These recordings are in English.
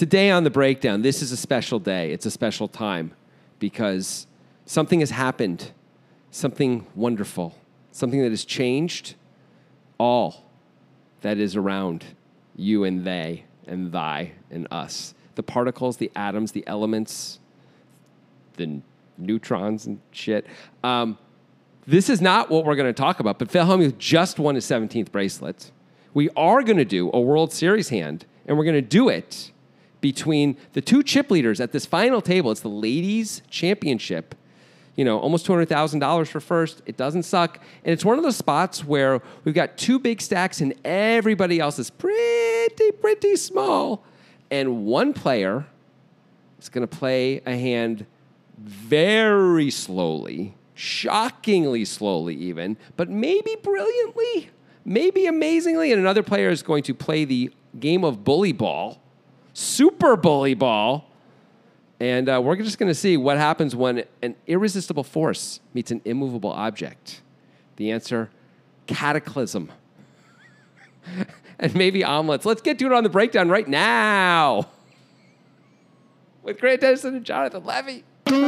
Today on the breakdown, this is a special day. It's a special time because something has happened, something wonderful, something that has changed all that is around you and they and thy and us. The particles, the atoms, the elements, the neutrons and shit. This is not what we're going to talk about, but Phil Hellmuth just won his 17th bracelet. We are going to do a World Series hand, and we're going to do it between the two chip leaders at this final table. It's the ladies' championship. You know, almost $200,000 for first. It doesn't suck. And it's one of those spots where we've got two big stacks and everybody else is pretty small. And one player is going to play a hand very slowly, shockingly slowly even, but maybe brilliantly, maybe amazingly. And another player is going to play the game of bully ball. Super bully ball. And we're just going to see what happens when an irresistible force meets an immovable object. The answer, cataclysm. And maybe omelets. Let's get to it on the breakdown right now. With Grant Dennison and Jonathan Levy.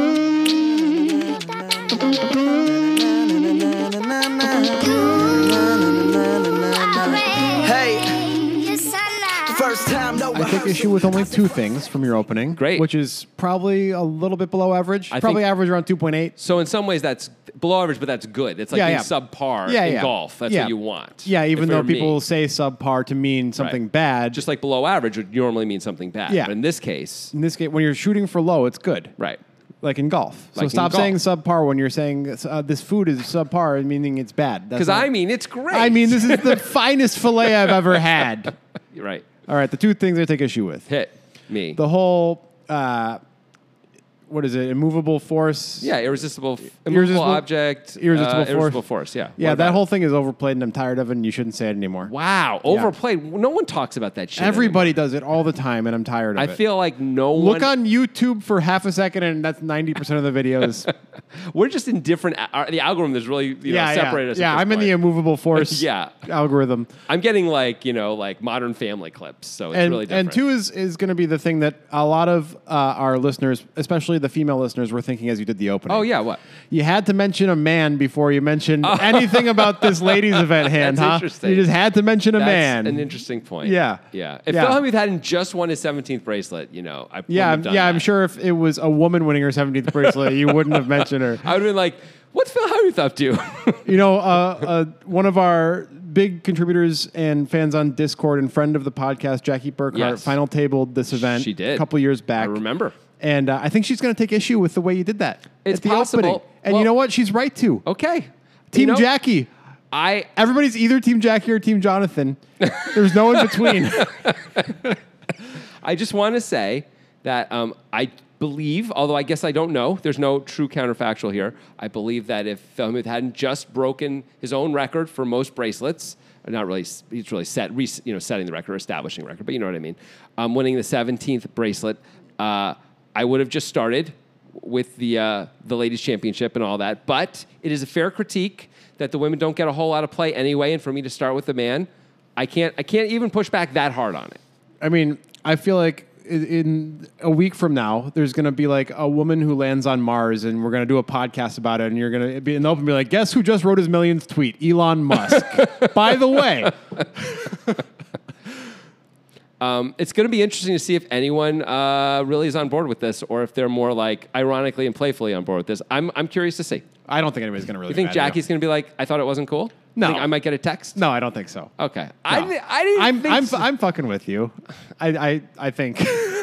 I take issue with only two things from your opening. Great. Which is probably a little bit below average. Probably average around 2.8. So in some ways that's below average, but that's good. It's like being subpar in golf. That's what you want. Yeah, even though people say subpar to mean something bad. Just like below average would normally mean something bad. Yeah. But in this case, when you're shooting for low, it's good. Right. Like in golf. So Like stop in saying golf. subpar when you're saying this food is subpar, meaning it's bad. Because I mean, it's great. I mean, this is the finest filet I've ever had. You're right. All right, the two things I take issue with. Hit me. The whole, what is it, immovable force? Yeah, immovable object. Irresistible force, yeah. Yeah, What that about whole it? thing is overplayed and I'm tired of it and you shouldn't say it anymore. Wow, overplayed. No one talks about that shit Everybody anymore. does it all the time and I'm tired of it. I feel like no one... Look on YouTube for half a second and that's 90% of the videos. We're just in different... the algorithm is really separated us. Yeah, I'm in the immovable force algorithm. I'm getting like Modern Family clips, so it's really different. And two is going to be the thing that a lot of our listeners, especially the female listeners, were thinking as you did the opening. Oh, yeah, what? You had to mention a man before you mentioned anything about this ladies' event hand, That's huh? interesting. You just had to mention a man. That's an interesting point. Yeah. Yeah. If Phil Hellmuth hadn't just won his 17th bracelet, I wouldn't have done that. I'm sure if it was a woman winning her 17th bracelet, you wouldn't have mentioned her. I would have been like, what's Phil Hellmuth up to? One of our big contributors and fans on Discord and friend of the podcast, Jackie Burkhart, final tabled this event. She did. A couple years back. I remember. And I think she's going to take issue with the way you did that. It's at the possible. Opening. And you know what? She's right to. Okay. Team Jackie. Everybody's either Team Jackie or Team Jonathan. There's no in between. I just want to say that I believe, although I guess I don't know, there's no true counterfactual here. I believe that if Phil Hellmuth hadn't just broken his own record for most bracelets, not really, he's really setting the record, establishing the record, but you know what I mean. Winning the 17th bracelet, I would have just started with the ladies' championship and all that. But it is a fair critique that the women don't get a whole lot of play anyway, and for me to start with the man, I can't even push back that hard on it. I mean, I feel like in a week from now, there's going to be like a woman who lands on Mars, and we're going to do a podcast about it, and you're going to be in the open and be like, guess who just wrote his millionth tweet? Elon Musk. By the way. It's going to be interesting to see if anyone really is on board with this, or if they're more like ironically and playfully on board with this. I'm curious to see. I don't think anybody's going to really. You think Jackie's going to be like, I thought it wasn't cool? No. You think I might get a text? No, I don't think so. Okay. No. I didn't think so. I'm fucking with you. I think.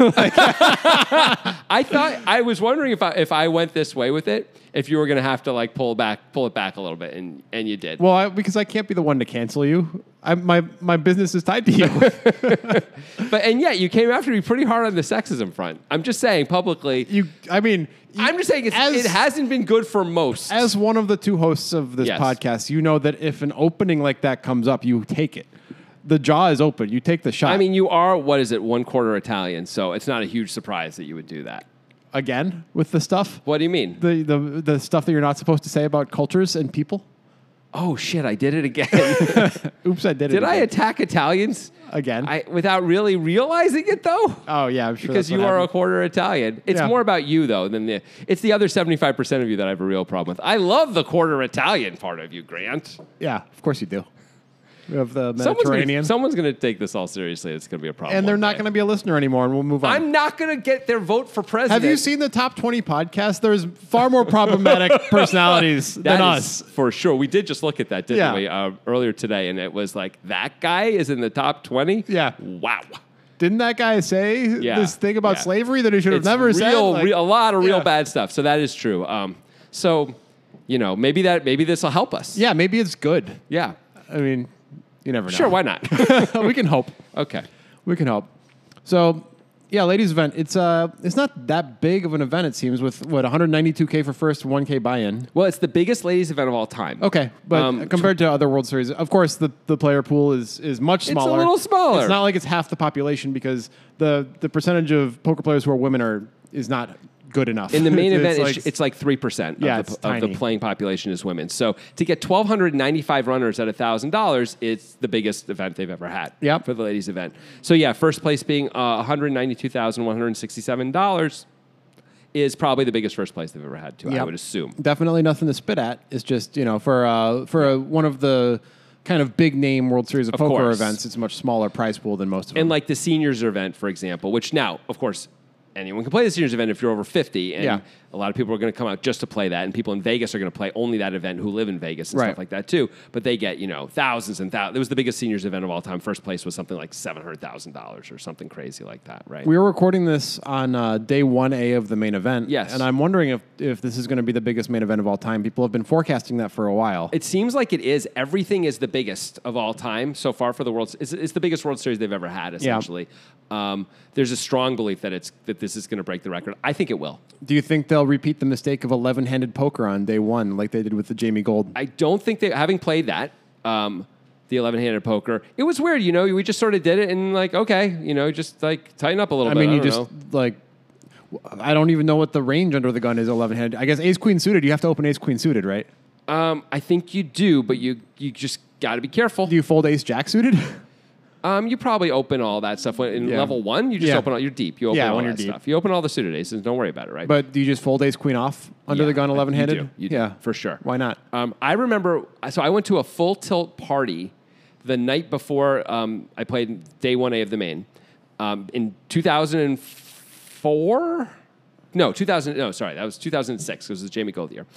I was wondering if I went this way with it, if you were going to have to like pull it back a little bit, and you did. Well, because I can't be the one to cancel you. My business is tied to you. And yet you came after me pretty hard on the sexism front. I'm just saying publicly. I'm just saying it hasn't been good for most. As one of the two hosts of this podcast, you know that if an opening like that comes up, you take it. The jaw is open. You take the shot. I mean, you are, 1/4 Italian, so it's not a huge surprise that you would do that. Again, with the stuff? What do you mean? The stuff that you're not supposed to say about cultures and people? Oh shit! I did it again. Oops, I did it. Did I again. attack Italians Again? without really realizing it though? Oh yeah, I'm sure. Because that's what you are a happened. quarter Italian. It's Yeah. more about you though than it's the other 75% of you that I have a real problem with. I love the quarter Italian part of you, Grant. Yeah, of course you do. We have the Someone's Mediterranean. someone's gonna take this all seriously. It's gonna be a problem. and they're one not day. going to be a listener anymore, and we'll move on. I'm not gonna get their vote for president. Have you seen the top 20 podcasts? There's far more problematic personalities That than is us. for sure? We did just look at that, didn't Yeah. we, earlier today? And it was like that guy is in the top 20. Yeah. Wow. Didn't that guy say this thing about Yeah. slavery that he should have It's never said? Like, a lot of real Yeah. bad stuff. So that is true. So, maybe this will help us. yeah, maybe it's good. Yeah. I mean, you never know. Sure. Why not? We can hope. Okay. We can hope. So, yeah, ladies' event. It's not that big of an event. It seems with 192K for first, 1K buy-in. Well, it's the biggest ladies event of all time. Okay, but compared to other World Series, of course, the player pool is much a smaller. little smaller. It's not like it's half the population because the percentage of poker players who are women is not good enough. In the main event, like, it's like 3% Yeah, of it's the tiny. playing population is women. So to get 1,295 runners at $1,000, it's the biggest event they've ever had Yep. for the ladies event. So yeah, first place being $192,167 is probably the biggest first place they've ever had, too, I Yep. would assume. definitely nothing to spit at. It's just one of the kind of big name World Series of Poker course. events. It's a much smaller prize pool than most of them. And like the seniors event, for example, which now, of course, anyone can play the seniors event if you're over 50. And Yeah. a lot of people are going to come out just to play that. And people in Vegas are going to play only that event who live in Vegas and Right. stuff like that too. But they get, thousands and thousands. It was the biggest seniors event of all time. First place was something like $700,000 or something crazy like that, right? we were recording this on day 1A of the main event. Yes. And I'm wondering if this is going to be the biggest main event of all time. People have been forecasting that for a while. It seems like it is. Everything is the biggest of all time so far for the World. It's the biggest World Series they've ever had, essentially. There's a strong belief that this is going to break the record. I think it will. Do you think they'll repeat the mistake of 11-handed poker on day 1 like they did with the Jamie Gold? I don't think having played that, the 11-handed poker, it was weird. We just sort of did it and like, okay, just like tighten up a little I bit. mean, I you don't just know. like, I don't even know what the range under the gun is 11-handed. I guess ace queen suited. You have to open ace queen suited, right? I think you do, but you just got to be careful. Do you fold ace jack suited? You probably open all that stuff in Yeah. level 1. You just Yeah. open all. You're deep. You open Yeah, all when that you're deep. stuff. You open all the suited aces. Don't worry about it, right? But do you just fold ace queen off under Yeah, the gun 11-handed? You do. Yeah, For sure. Why not? I remember, so I went to a full tilt party the night before I played day 1A of the main in 2004. No, that was 2006. It was the Jamie Gold year.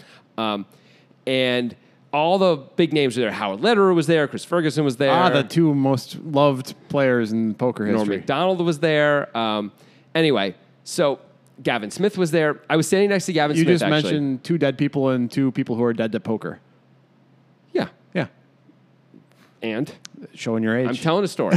And all the big names were there. Howard Lederer was there. Chris Ferguson was there. The two most loved players in poker Norm history. MacDonald was there. Anyway, so Gavin Smith was there. I was standing next to Gavin You Smith, just actually. mentioned 2 dead people and 2 people who are dead to poker. Yeah. Yeah, And? showing your age. I'm telling a story.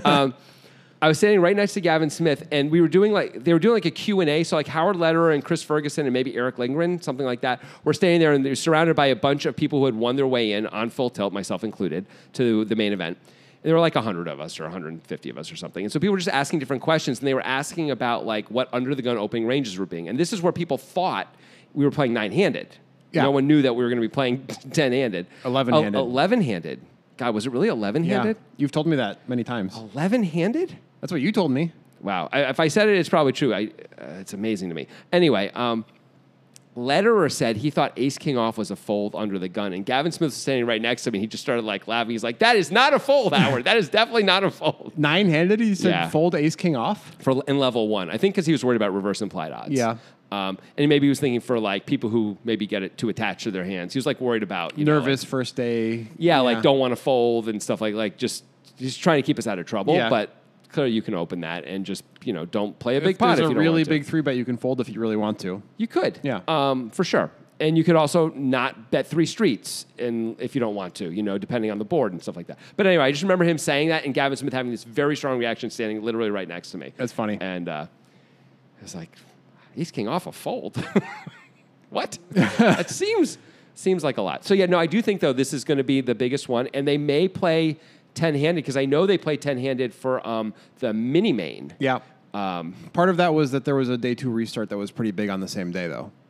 I was standing right next to Gavin Smith, and they were doing like a Q&A. So like Howard Lederer and Chris Ferguson and maybe Eric Lindgren, something like that, were standing there, and they're surrounded by a bunch of people who had won their way in on full tilt, myself included, to the main event. And there were like 100 of us or 150 of us or something. And so people were just asking different questions, and they were asking about like what under the gun opening ranges were being. And this is where people thought we were playing 9-handed. Yeah. No one knew that we were going to be playing 10-handed. 11-handed. 11-handed. God, was it really 11-handed? Yeah, you've told me that many times. 11-handed? That's what you told me. Wow. If I said it, it's probably true. It's amazing to me. Anyway, Lederer said he thought ace king off was a fold under the gun. And Gavin Smith was standing right next to me. He just started like laughing. He's like, that is not a fold, Howard. That is definitely not a fold. 9-handed, he said Yeah. fold ace king off? In level 1. I think because he was worried about reverse implied odds. Yeah. And maybe he was thinking for like people who maybe get it too attached to their hands. He was like worried about, Nervous first day. like don't want to fold and stuff like just trying to keep us out of trouble. Yeah. But clearly you can open that and just, don't play a If big pot if there's you a don't really want to. big 3-bet you can fold if you really want to. You could. Yeah. For sure. And you could also not bet 3 streets if you don't want to, depending on the board and stuff like that. But anyway, I just remember him saying that and Gavin Smith having this very strong reaction standing literally right next to me. That's funny. And I was like, ace king off a fold. What? That seems like a lot. So yeah, no, I do think though this is going to be the biggest one, and they may play 10-handed because I know they play 10-handed for the mini main. Yeah. Part of that was that there was a day 2 restart that was pretty big on the same day, though.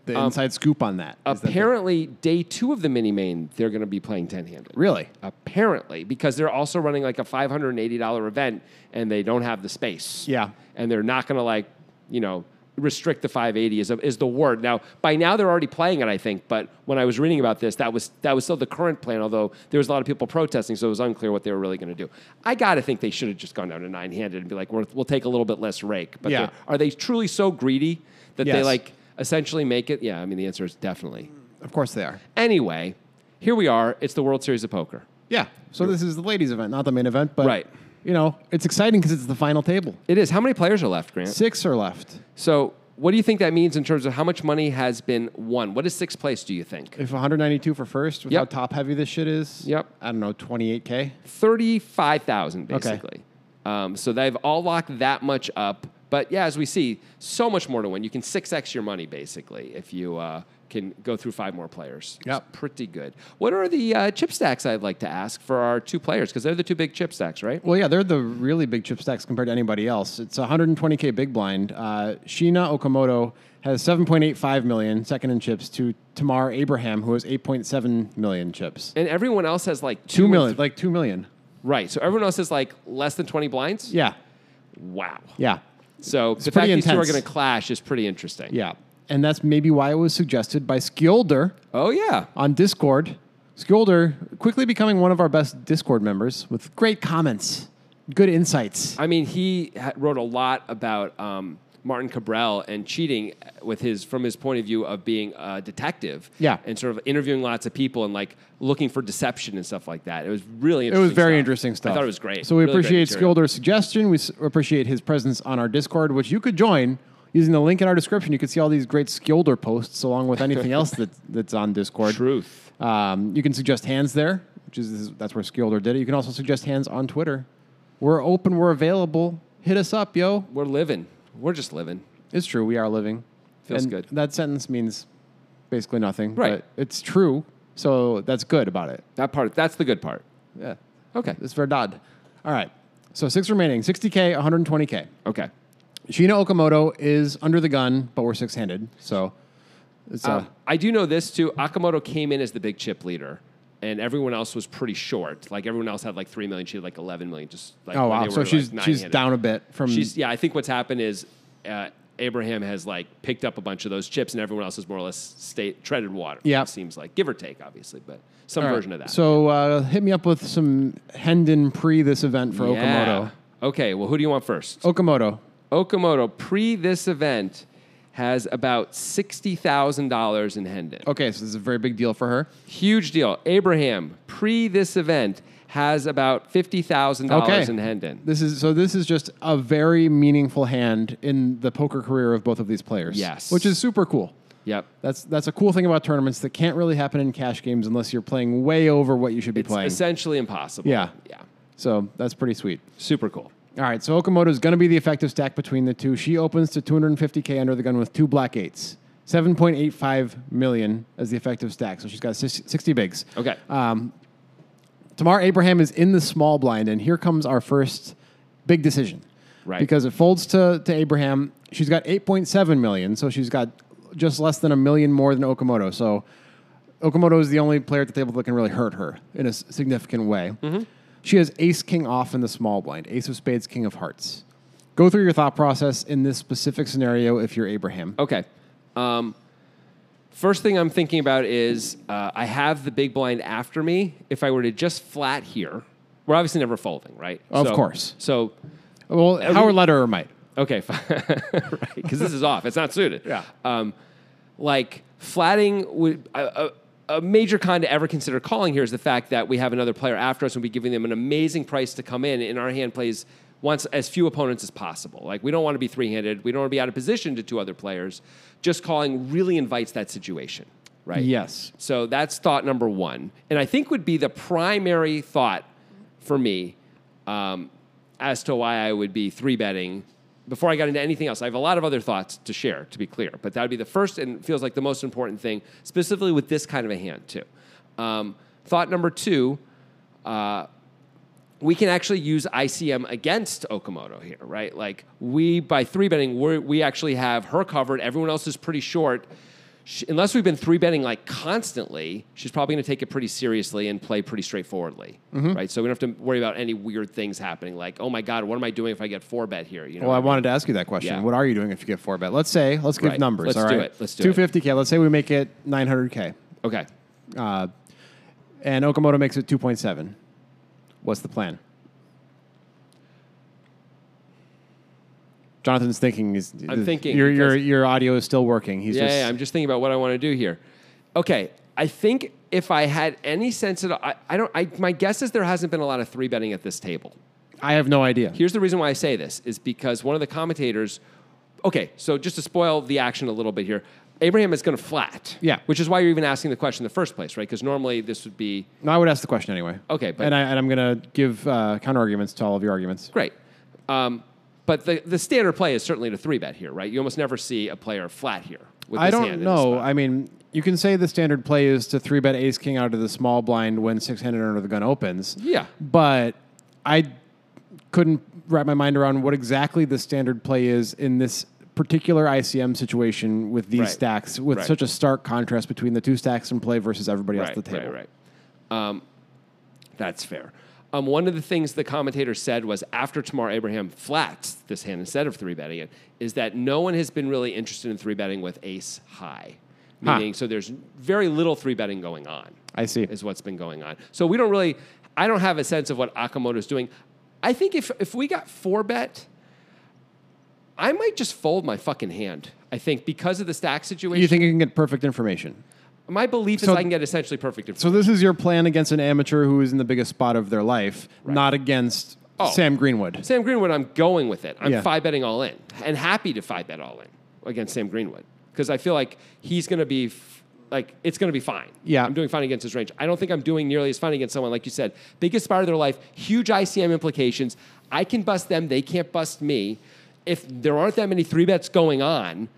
the inside scoop on that. Is that Apparently, day 2 of the mini main, they're going to be playing 10-handed. really? Apparently, because they're also running like a $580 event, and they don't have the space. Yeah. And they're not going to restrict the 580 is the word. Now, by now they're already playing it, I think. But when I was reading about this, that was still the current plan. Although there was a lot of people protesting, so it was unclear what they were really going to do. I gotta think they should have just gone down to 9-handed and be like, we'll take a little bit less rake. But Yeah. are they truly so greedy that they Yes. like essentially make it? Yeah, I mean the answer is definitely. Of course they are. Anyway, here we are. It's the World Series of Poker. Yeah. So this is the ladies' event, not the main event, but Right. It's exciting because it's the final table. It is. How many players are left, Grant? 6 are left. So, what do you think that means in terms of how much money has been won? What is 6th place, do you think? If 192 for first, with Yep. how top heavy this shit is, Yep. I don't know, 28K. 35,000, basically. So they've all locked that much up. But yeah, as we see, so much more to win. You can 6x your money, basically, if you can go through 5 more players. Yep. It's pretty good. What are the chip stacks I'd like to ask for our 2 players? Because they're the 2 big chip stacks, right? Well, yeah, they're the really big chip stacks compared to anybody else. It's 120K big blind. Sheena Okamoto has 7.85 million, second in chips, to Tamar Abraham, who has 8.7 million chips. And everyone else has like 2 and million, like 2 million. Right. So everyone else has like less than 20 blinds? Yeah, Wow. yeah, So the fact pretty these 2 are intense. going to clash is pretty interesting. yeah. And that's maybe why it was suggested by Skjolder Oh, yeah. on Discord. Skjolder quickly becoming one of our best Discord members with great comments, good insights. I mean, he wrote a lot about Martin Cabral and cheating from his point of view of being a detective. Yeah. And sort of interviewing lots of people and like looking for deception and stuff like that. It was really It interesting. was very interesting stuff. I thought it was great. So we Really great appreciate material. Skjolder's suggestion. We appreciate his presence on our Discord, which you could join using the link in our description. You can see all these great Skjolder posts along with anything else that's on Discord. Truth. You can suggest hands there, that's where Skjolder did it. You can also suggest hands on Twitter. We're open. We're available. Hit us up, yo. We're living. We're just living. It's true. We are living. Feels And good. That sentence means basically nothing. Right. But it's true. So that's good about it. That's the good part. Yeah. Okay. It's verdad. All right. So 6 remaining. 60K, 120K. Okay. Sheena Okamoto is under the gun, but we're 6-handed. So it's I do know this too. Akamoto came in as the big chip leader, and everyone else was pretty short. Like everyone else had like 3 million. She had like 11 million. Just like oh when wow. they So were, she's like, she's 9-handed. down a bit from. I think what's happened is Abraham has like picked up a bunch of those chips, and everyone else has more or less treaded water. Yeah. It seems like, give or take, obviously, but some All right. version of that. So hit me up with some Hendon pre this event for Yeah. Okamoto. Okay. Well, who do you want first? Okamoto. Okamoto pre this event has about $60,000 in Hendon. Okay, so this is a very big deal for her. Huge deal. Abraham pre this event has about $50,000 in Hendon. This is just a very meaningful hand in the poker career of both of these players. Yes. Which is super cool. Yep. That's a cool thing about tournaments that can't really happen in cash games unless you're playing way over what you should be It's playing. essentially impossible. Yeah. Yeah. So that's pretty sweet. Super cool. All right, so Okamoto is going to be the effective stack between the two. She opens to 250K under the gun with 2 black 8s. 7.85 million as the effective stack. So she's got 60 bigs. Okay. Tamar Abraham is in the small blind, and here comes our first big decision. Right. Because it folds to Abraham. She's got 8.7 million, so she's got just less than $1 million more than Okamoto. So Okamoto is the only player at the table that can really hurt her in a significant way. Mm-hmm. She has ace king off in the small blind, ace of spades, king of hearts. Go through your thought process in this specific scenario if you're Abraham. Okay. First thing I'm thinking about is I have the big blind after me. If I were to just flat here, we're obviously never folding, right? Of course. So, Well, Howard Lederer might. okay, fine. Right, because this is off. It's not suited. Yeah. Like flatting would a major con to ever consider calling here is the fact that we have another player after us and we're giving them an amazing price to come in, and our hand plays wants as few opponents as possible. Like we don't want to be 3-handed. We don't want to be out of position to 2 other players. Just calling really invites that situation, right? Yes. So that's thought number 1. And I think would be the primary thought for me as to why I would be 3-betting before I got into anything else. I have a lot of other thoughts to share, to be clear. But that would be the first and feels like the most important thing, specifically with this kind of a hand, too. Thought number 2, we can actually use ICM against Okamoto here, right? Like by 3-betting, we actually have her covered. Everyone else is pretty short. unless we've been 3-betting like constantly, she's probably going to take it pretty seriously and play pretty straightforwardly, right? So we don't have to worry about any weird things happening, like, oh my God, what am I doing if I get 4-bet here? You know Well, I wanted to ask you that question. Yeah. What are you doing if you get 4-bet? Let's give Right. numbers. Let's all do right? it. Let's do it. 250K. Let's say we make it 900K. Okay. And Okamoto makes it 2.7. What's the plan? Jonathan's thinking. I'm thinking Your audio is still working. He's just. Yeah, I'm just thinking about what I want to do here. Okay, I think if I had any sense at all, my guess is there hasn't been a lot of 3-betting at this table. I have no idea. Here's the reason why I say this, is because one of the commentators, okay, so just to spoil the action a little bit here, Abraham is going to flat. Yeah. Which is why you're even asking the question in the first place, right? Because normally this would be... No, I would ask the question anyway. Okay, but... And I'm going to give counter arguments to all of your arguments. Great. But the standard play is certainly to 3-bet here, right? You almost never see a player flat here with I this don't hand in this know. spot. I mean, you can say the standard play is to 3-bet ace king out of the small blind when 6-handed under the gun opens. Yeah. But I couldn't wrap my mind around what exactly the standard play is in this particular ICM situation with these Right. stacks, with Right. such a stark contrast between the two stacks in play versus everybody else Right, at the table. right. That's fair. One of the things the commentator said was after Tamar Abraham flats this hand instead of 3-betting it, is that no one has been really interested in 3-betting with ace high. Meaning, so there's very little 3-betting going on. I see. Is what's been going on. So I don't have a sense of what Akamoto's doing. I think if we got 4-bet, I might just fold my fucking hand. I think because of the stack situation. You think you can get perfect information? My belief is So- I can get essentially perfect information. So this is your plan against an amateur who is in the biggest spot of their life, not against Sam Greenwood. Sam Greenwood, I'm going with it. I'm Yeah. 5-betting all in and happy to 5-bet all in against Sam Greenwood because I feel like he's going to be it's going to be fine. Yeah. I'm doing fine against his range. I don't think I'm doing nearly as fine against someone, like you said, biggest spot of their life, huge ICM implications. I can bust them. They can't bust me. If there aren't that many 3-bets going on,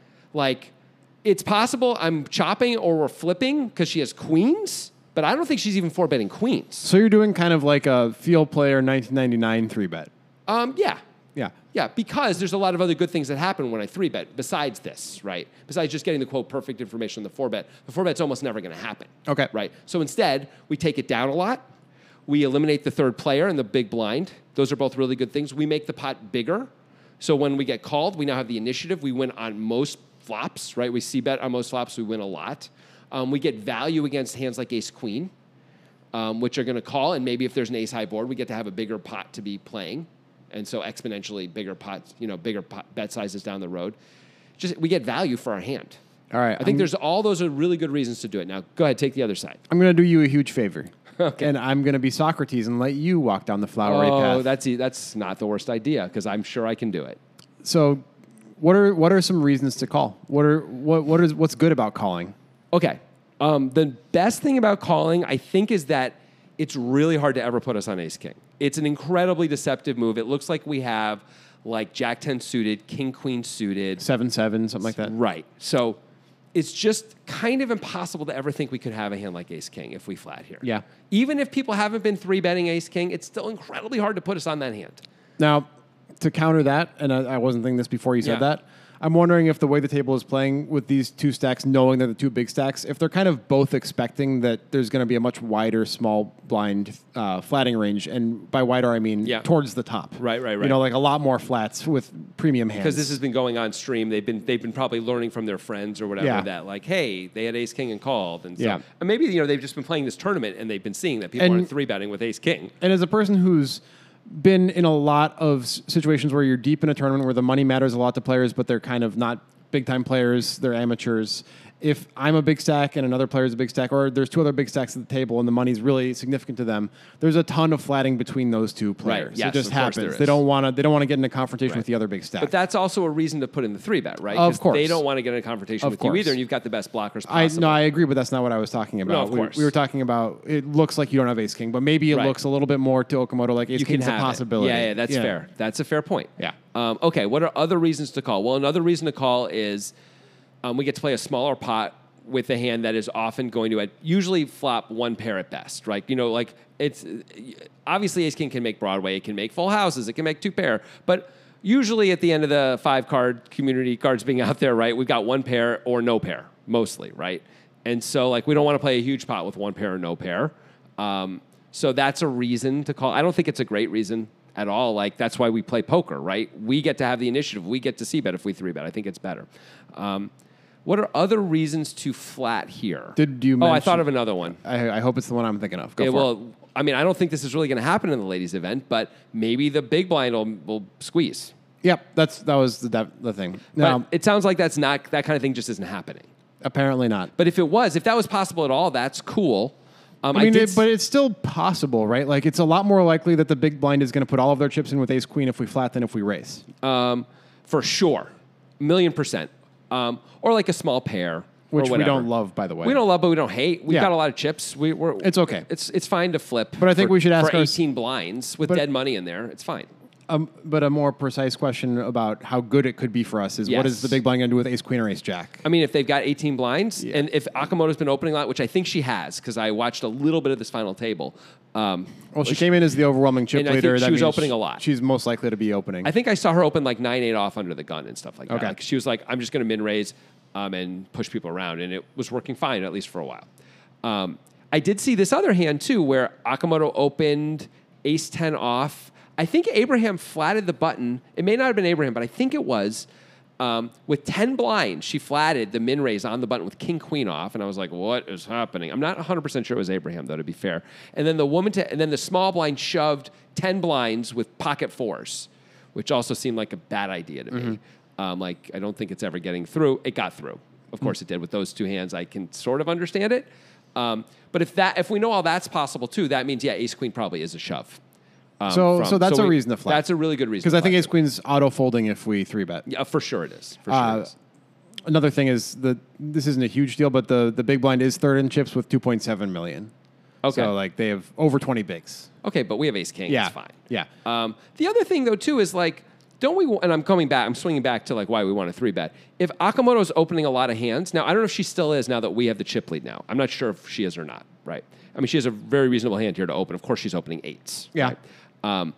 it's possible I'm chopping or we're flipping because she has queens, but I don't think she's even 4-betting queens. So you're doing kind of like a field player 1999 3-bet. Yeah. Yeah. Yeah, because there's a lot of other good things that happen when I 3-bet besides this, right? Besides just getting the, quote, perfect information on the 4-bet. The 4-bet's almost never going to happen. Okay. Right? So instead, we take it down a lot. We eliminate the third player and the big blind. Those are both really good things. We make the pot bigger. So when we get called, we now have the initiative. We win on most flops, right? We C-bet on most flops. We win a lot. We get value against hands like ace-queen, which are going to call. And maybe if there's an ace-high board, we get to have a bigger pot to be playing. And so exponentially bigger pots, bigger bet sizes down the road. We get value for our hand. All right. I think all those are really good reasons to do it. Now, go ahead, take the other side. I'm going to do you a huge favor. Okay. And I'm going to be Socrates and let you walk down the flowery path. That's not the worst idea because I'm sure I can do it. So, what are some reasons to call? What's good about calling? Okay. The best thing about calling, I think, is that it's really hard to ever put us on ace-king. It's an incredibly deceptive move. It looks like we have Jack-10 suited, King-Queen suited. 7-7, something like that. Right. So it's just kind of impossible to ever think we could have a hand like ace-king if we flat here. Yeah. Even if people haven't been 3-betting ace-king, it's still incredibly hard to put us on that hand. Now, to counter that, and I wasn't thinking this before you said Yeah. that, I'm wondering if the way the table is playing with these two stacks, knowing they're the two big stacks, if they're kind of both expecting that there's going to be a much wider small blind flatting range, and by wider I mean towards the top. Right. Like a lot more flats with premium hands. Because this has been going on stream, they've been probably learning from their friends or whatever that hey, they had ace king and called, and so and maybe they've just been playing this tournament and they've been seeing that people aren't 3-betting with ace king. And as a person who's been in a lot of situations where you're deep in a tournament where the money matters a lot to players, but they're kind of not big-time players, they're amateurs. If I'm a big stack and another player is a big stack, or there's two other big stacks at the table and the money's really significant to them, there's a ton of flatting between those two players. Right. Yes, it just of course happens. there They is. don't want to get in a confrontation with the other big stack. But that's also a reason to put in the 3-bet, right? Of course. They don't want to get in a confrontation Of with you course. either, and you've got the best blockers possible. I agree, but that's not what I was talking about. No, of course. We were talking about, it looks like you don't have ace king, but maybe it looks a little bit more to Okamoto like ace You king's can a have possibility. Yeah, that's fair. That's a fair point. Yeah. Okay, what are other reasons to call? Well, another reason to call is we get to play a smaller pot with a hand that is often going to usually flop one pair at best, right? It's obviously ace king can make Broadway, it can make full houses, it can make 2 pair, but usually at the end of the 5-card community cards being out there, right, we've got one pair or no pair, mostly, right? And so, like, we don't want to play a huge pot with one pair or no pair. So that's a reason to call. I don't think it's a great reason at all. Like, that's why we play poker, right? We get to have the initiative. We get to see bet if we 3-bet. I think it's better. What are other reasons to flat here? Did you I mention- thought of another one. I hope it's the one I'm thinking of. Go Yeah, for it. well, I mean, I don't think this is really going to happen in the ladies' event, but maybe the big blind will squeeze. Yep, that was the thing. But it sounds like that's not, that kind of thing just isn't happening. Apparently not. But if that was possible at all, that's cool. I mean, but it's still possible, right? Like, it's a lot more likely that the big blind is going to put all of their chips in with ace queen if we flat than if we raise. For sure. 1,000,000%. Or like a small pair. Which or we whatever. don't love, by the way. We don't love, but we don't hate. We've Yeah. got a lot of chips. It's okay. It's fine to flip. But I think we should ask for our- 18 blinds with dead money in there. It's fine. But a more precise question about how good it could be for us is what is Yes. the big blind going to do with ace queen or ace jack? I mean, if they've got 18 blinds, and if Akamoto's been opening a lot, which I think she has, because I watched a little bit of this final table. Well, she came in as the overwhelming chip and I think leader. she That was means opening a lot. She's most likely to be opening. I think I saw her open like 9-8 off under the gun and stuff like that. Okay. Like, she was like, I'm just going to min raise and push people around, and it was working fine, at least for a while. I did see this other hand, too, where Akamoto opened ace 10 off. I think Abraham flatted the button. It may not have been Abraham, but I think it was. With 10 blinds, she flatted the min raise on the button with king queen off, and I was like, "What is happening?" I'm not 100% sure it was Abraham, though, to be fair. And then the small blind shoved 10 blinds with pocket fours, which also seemed like a bad idea to me. Like, I don't think it's ever getting through. It got through, of course, it did. With those two hands, I can sort of understand it. But if we know all that's possible too, that means ace queen probably is a shove. So that's a reason to flat. That's a really good reason. Because I think to ace queen's auto folding if we 3-bet. yeah, for sure it is. For sure it is. Another thing is this isn't a huge deal, but the big blind is third in chips with 2.7 million. Okay. So like they have over 20 bigs. Okay, but we have ace king. Yeah. It's fine. Yeah. The other thing though too is like, don't we? And I'm swinging back to like why we want a 3-bet. If Akamoto's opening a lot of hands now, I don't know if she still is now that we have the chip lead. Now I'm not sure if she is or not. Right. I mean, she has a very reasonable hand here to open. Of course, she's opening eights. Yeah. Right?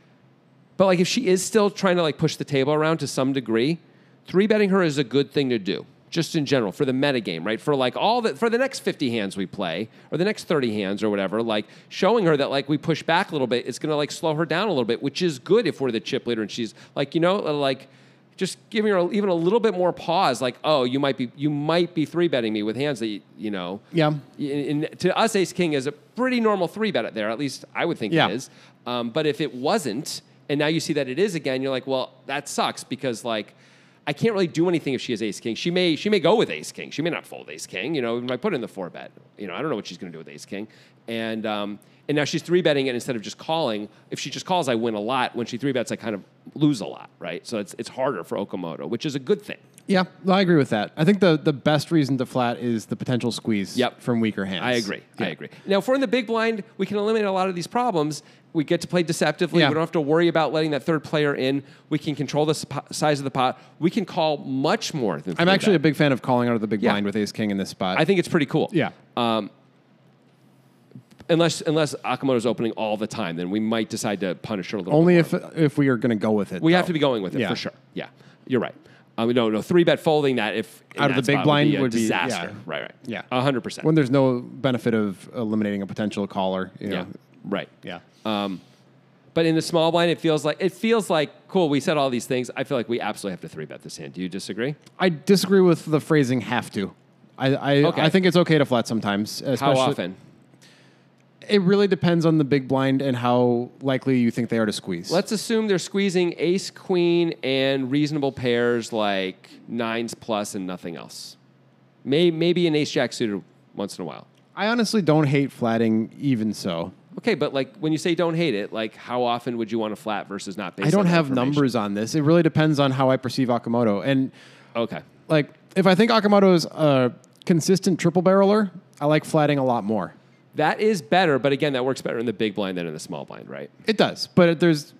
But like if she is still trying to like push the table around to some degree, 3-betting her is a good thing to do. Just in general, for the metagame, right? For like for the next 50 hands we play, or the next 30 hands or whatever, like showing her that like we push back a little bit, it's gonna like slow her down a little bit, which is good if we're the chip leader and she's like, like just giving her even a little bit more pause, like, oh, you might be 3-betting me with hands that you. Yeah. To us, ace king is a pretty normal 3-bet there. At least I would think Yeah. it is. But if it wasn't, and now you see that it is again, you're like, well, that sucks because like I can't really do anything if she has ace king. She may go with ace king. She may not fold ace king. We might put in the 4-bet. I don't know what she's going to do with ace king. And now she's 3-betting it instead of just calling. If she just calls, I win a lot. When she 3-bets, I kind of lose a lot, right? So it's harder for Okamoto, which is a good thing. Yeah, I agree with that. I think the best reason to flat is the potential squeeze from weaker hands. I agree. Yeah. I agree. Now, if we're in the big blind, we can eliminate a lot of these problems. We get to play deceptively. Yeah. We don't have to worry about letting that third player in. We can control the size of the pot. We can call much more than I'm 3-bet. actually a big fan of calling out of the big Yeah. blind with ace king in this spot. I think it's pretty cool. Yeah. Unless Akamoto's opening all the time, then we might decide to punish her a little Only bit more. if we are going to go with it. We have though. to be going with it Yeah. for sure. Yeah, you're right. No, 3-bet folding that if in Out of that the big spot blind would would be be- a disaster. yeah. Right. Yeah. 100%. When there's no benefit of eliminating a potential caller. Yeah. Right. Yeah. But in the small blind, it feels like cool. We said all these things. I feel like we absolutely have to 3-bet this hand. Do you disagree? I disagree with the phrasing "have to." Okay. I think it's okay to flat sometimes. How Especially, often? It really depends on the big blind and how likely you think they are to squeeze. Let's assume they're squeezing ace, queen, and reasonable pairs like 9s plus and nothing else. Maybe an ace jack suited once in a while. I honestly don't hate flatting, even so. Okay, but like when you say don't hate it, like how often would you want to flat versus not? Based I don't on that have information? numbers on this. It really depends on how I perceive Akamoto. And Okay. like, if I think Akamoto is a consistent triple barreler, I like flatting a lot more. That is better, but again, that works better in the big blind than in the small blind, right? It does, but there's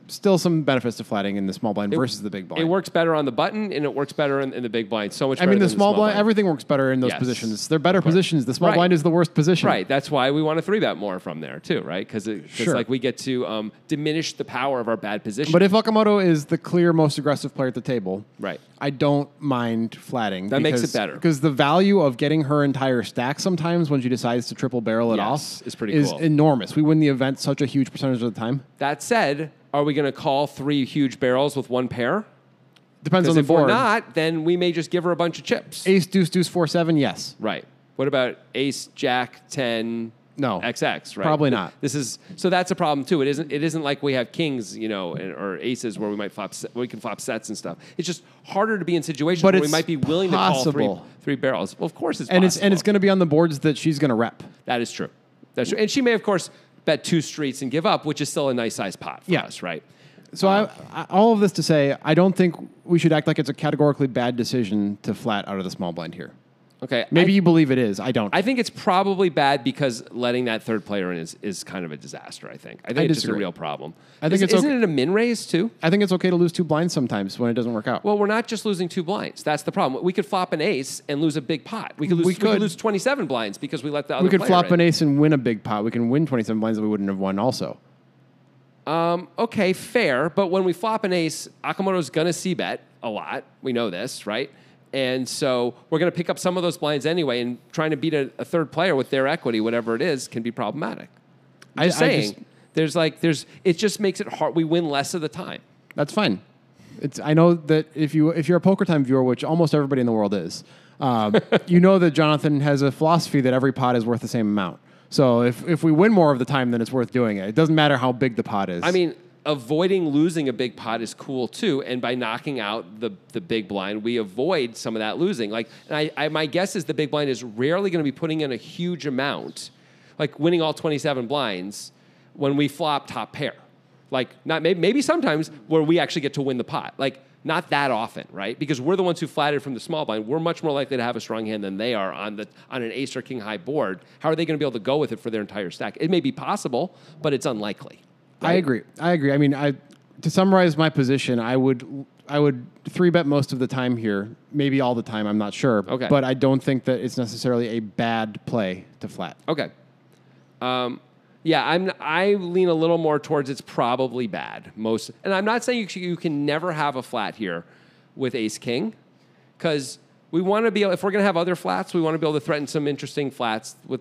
still some benefits to flatting in the small blind versus the big blind. It works better on the button, and it works better in the big blind. So much better I mean, than the small blind, everything works better in those Yes. positions. They're better positions. The small Right. blind is the worst position. Right. That's why we want to 3-bet more from there, too, right? Because Sure. like we get to diminish the power of our bad position. But if Okamoto is the clear most aggressive player at the table, Right. I don't mind flatting. That makes it better. Because the value of getting her entire stack sometimes when she decides to triple barrel it Yes, off is pretty cool. enormous. We win the event such a huge percentage of the time. That said, are we going to call 3 huge barrels with 1 pair? Depends on Because the if board. we're not, then we may just give her a bunch of chips. Ace, deuce, deuce, 4-7, yes. Right. What about ace, jack, 10, No. XX, right? Probably not. So that's a problem too. It isn't like we have kings, or aces where we might we can flop sets and stuff. It's just harder to be in situations But where we it's might be willing to call possible. three barrels. Well, of course it's And possible. it's going to be on the boards that she's going to rep. That is true. That's true. And she may, of course, bet 2 streets and give up, which is still a nice size pot for us, right? So I all of this to say, I don't think we should act like it's a categorically bad decision to flat out of the small blind here. Okay. Maybe you believe it is. I don't. I think it's probably bad because letting that third player in is kind of a disaster, I think. I think it's just a disagree. real problem. I think Isn't okay. it a min raise, too? I think it's okay to lose 2 blinds sometimes when it doesn't work out. Well, we're not just losing 2 blinds. That's the problem. We could flop an ace and lose a big pot. We could lose 27 blinds because we let the other we could player flop in. an ace and win a big pot. We can win 27 blinds that we wouldn't have won also. Okay, fair. But when we flop an ace, Akamoto's going to c-bet a lot. We know this, right? And so we're going to pick up some of those blinds anyway, and trying to beat a third player with their equity, whatever it is, can be problematic. I'm just saying, it just makes it hard. We win less of the time. That's fine. I know that if you're a Poker Time viewer, which almost everybody in the world is, you know that Jonathan has a philosophy that every pot is worth the same amount. So if we win more of the time, then it's worth doing it. It doesn't matter how big the pot is. I mean, avoiding losing a big pot is cool too, and by knocking out the big blind, we avoid some of that losing. Like, and my guess is the big blind is rarely going to be putting in a huge amount, like winning all 27 blinds when we flop top pair. Like, not maybe sometimes where we actually get to win the pot. Like, not that often, right? Because we're the ones who flattered from the small blind. We're much more likely to have a strong hand than they are on an ace or king high board. How are they going to be able to go with it for their entire stack? It may be possible, but it's unlikely. Right? I agree. I mean, to summarize my position, I would 3-bet most of the time here, maybe all the time. I'm not sure. Okay. But I don't think that it's necessarily a bad play to flat. Okay. Yeah, I lean a little more towards it's probably bad. And I'm not saying you can never have a flat here with ace king, because we want to be able, if we're going to have other flats, we want to be able to threaten some interesting flats with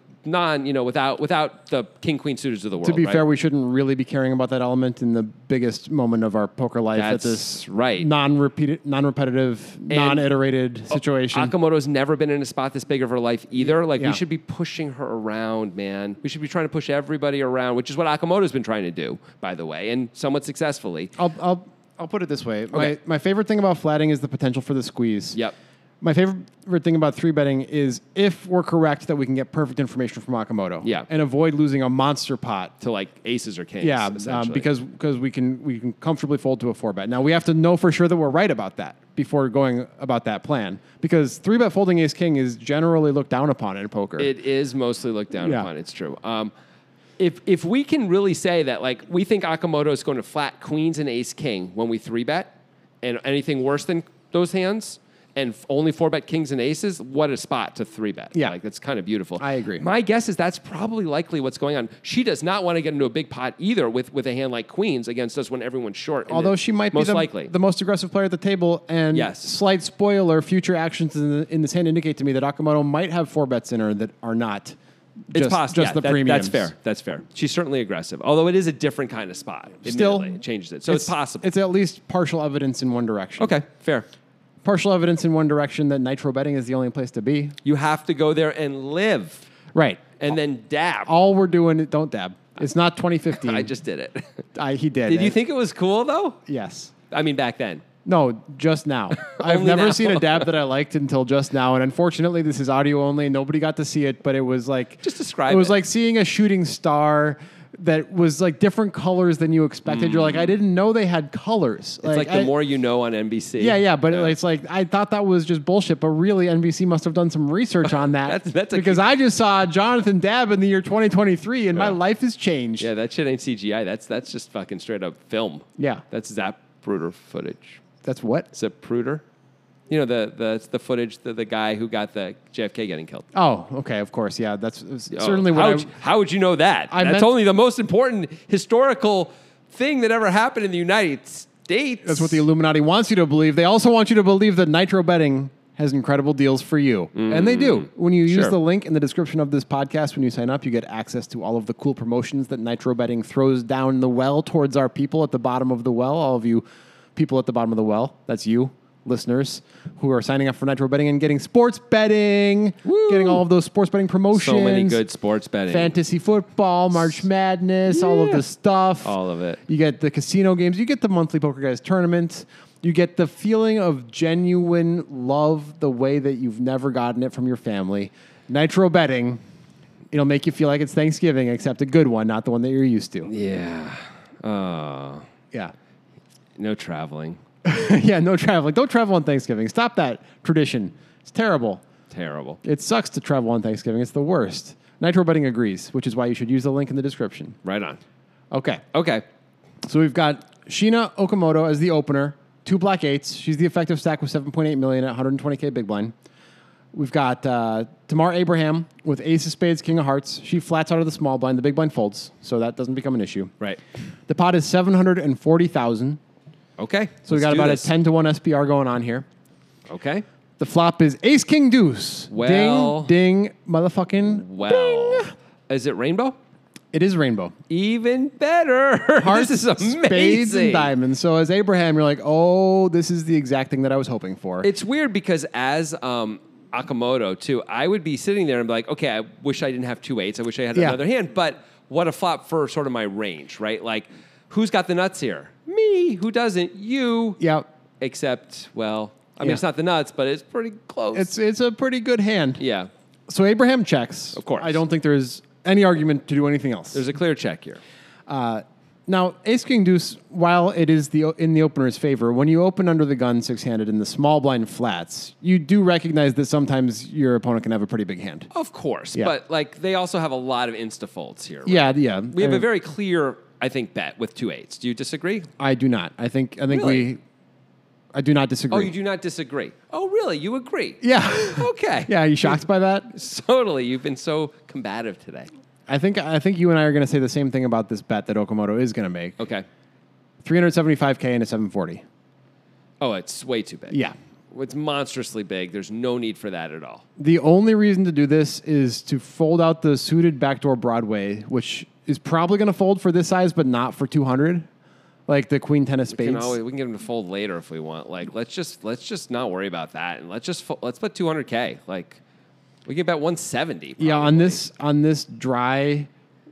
without the king queen suitors of the world. To be right? fair, we shouldn't really be caring about that element in the biggest moment of our poker life at That's this right. non-repetitive, non-iterated situation. Akamoto's never been in a spot this big of her life either. Like, Yeah. we should be pushing her around, man. We should be trying to push everybody around, which is what Akamoto's been trying to do, by the way, and somewhat successfully. I'll put it this way. Okay. My favorite thing about flatting is the potential for the squeeze. Yep. My favorite thing about 3-betting is if we're correct that we can get perfect information from Akamoto. Yeah. And avoid losing a monster pot. To like aces or kings. Yeah, essentially. because we can comfortably fold to a 4-bet. Now we have to know for sure that we're right about that before going about that plan, because 3-bet folding ace king is generally looked down upon in poker. It is mostly looked down Yeah. upon. It's true. If we can really say that, like, we think Akamoto is going to flat queens and ace king when we 3-bet, and anything worse than those hands, and only 4-bet kings and aces, what a spot to 3-bet. Yeah. Like, that's kind of beautiful. I agree. My guess is that's probably likely what's going on. She does not want to get into a big pot either with a hand like queens against us when everyone's short. Although she might most be likely. the most aggressive player at the table, and Yes. slight spoiler, future actions in this hand indicate to me that Akamoto might have 4-bets in her that are not It's possible. just the premiums. That's fair. That's fair. She's certainly aggressive, although it is a different kind of spot. Still, Admittedly. It changes it. So it's possible. It's at least partial evidence in one direction. Okay, fair. Partial evidence in one direction that nitro betting is the only place to be. You have to go there and live, Right. and then dab. All we're doing, don't dab. It's not 2015. I just did it. He did. Did you think it was cool though? Yes. I mean, back then. No, just now. I've Only never now. seen a dab that I liked until just now, and unfortunately, this is audio only. Nobody got to see it, but it was like Just describe It was it. like seeing a shooting star that was like different colors than you expected. You're like, I didn't know they had colors. It's like The More You Know on NBC. Yeah, but it's like I thought that was just bullshit, but really NBC must have done some research on that. Because I just saw Jonathan Dabb in the year 2023, and my life has changed. Yeah, that shit ain't CGI. That's just fucking straight up film. Yeah. That's Zapruder footage. That's what? Zapruder? You know, the footage, the guy who got the JFK getting killed. Oh, okay, of course. Yeah, that's certainly what how would you know that? That's only the most important historical thing that ever happened in the United States. That's what the Illuminati wants you to believe. They also want you to believe that Nitro Betting has incredible deals for you. And they do. When you use the link in the description of this podcast, when you sign up, you get access to all of the cool promotions that Nitro Betting throws down the well towards our people at the bottom of the well. All of you people at the bottom of the well, that's you, listeners, who are signing up for Nitro Betting and getting sports betting, getting all of those sports betting promotions. So many good sports betting. Fantasy football, March Madness, all of the stuff. All of it. You get the casino games. You get the monthly Poker Guys tournament. You get the feeling of genuine love the way that you've never gotten it from your family. Nitro Betting, it'll make you feel like it's Thanksgiving, except a good one, not the one that you're used to. Yeah. Yeah. No traveling. Yeah, no traveling. Don't travel on Thanksgiving. Stop that tradition. It's terrible. Terrible. It sucks to travel on Thanksgiving. It's the worst. Nitro Betting agrees, which is why you should use the link in the description. Right on. Okay. So we've got Sheena Okamoto as the opener, 2 black 8s. She's the effective stack with 7.8 million at 120K big blind. We've got Tamar Abraham with ace of spades, king of hearts. She flats out of the small blind. The big blind folds, so that doesn't become an issue. Right. The pot is 740,000. Okay. So we got about a 10-1 SPR going on here. Okay. The flop is ace, king, deuce. Well. Ding, ding, motherfucking ding. Is it rainbow? It is rainbow. Even better. Hearts, this is amazing. Spades, and diamonds. So as Abraham, you're like, oh, this is the exact thing that I was hoping for. It's weird because as Akamoto, too, I would be sitting there and be like, okay, I wish I didn't have 2 8s. I wish I had another hand. But what a flop for sort of my range, right? Like, who's got the nuts here? Me. Who doesn't? You. Yeah. Except, well, I mean, it's not the nuts, but it's pretty close. It's a pretty good hand. Yeah. So Abraham checks. Of course. I don't think there's any argument to do anything else. There's a clear check here. Now, ace, king, deuce, while it is in the opener's favor, when you open under the gun 6-handed in the small blind flats, you do recognize that sometimes your opponent can have a pretty big hand. Of course. Yeah. But, like, they also have a lot of insta-folds here. Right? Yeah. We have a very clear, I think, bet with 2 8s. Do you disagree? I do not. I think Really? I do not disagree. Oh, you do not disagree. Oh, really? You agree? Yeah. Okay. Yeah, are you shocked by that? Totally. You've been so combative today. I think you and I are going to say the same thing about this bet that Okamoto is going to make. Okay. 375K and a 740. Oh, it's way too big. Yeah. It's monstrously big. There's no need for that at all. The only reason to do this is to fold out the suited backdoor Broadway, which is probably going to fold for this size, but not for 200. Like the queen 10 of spades. We can get them to fold later if we want. Like, let's just not worry about that, and let's put 200K. Like, we can bet 170. Probably. Yeah, on this dry,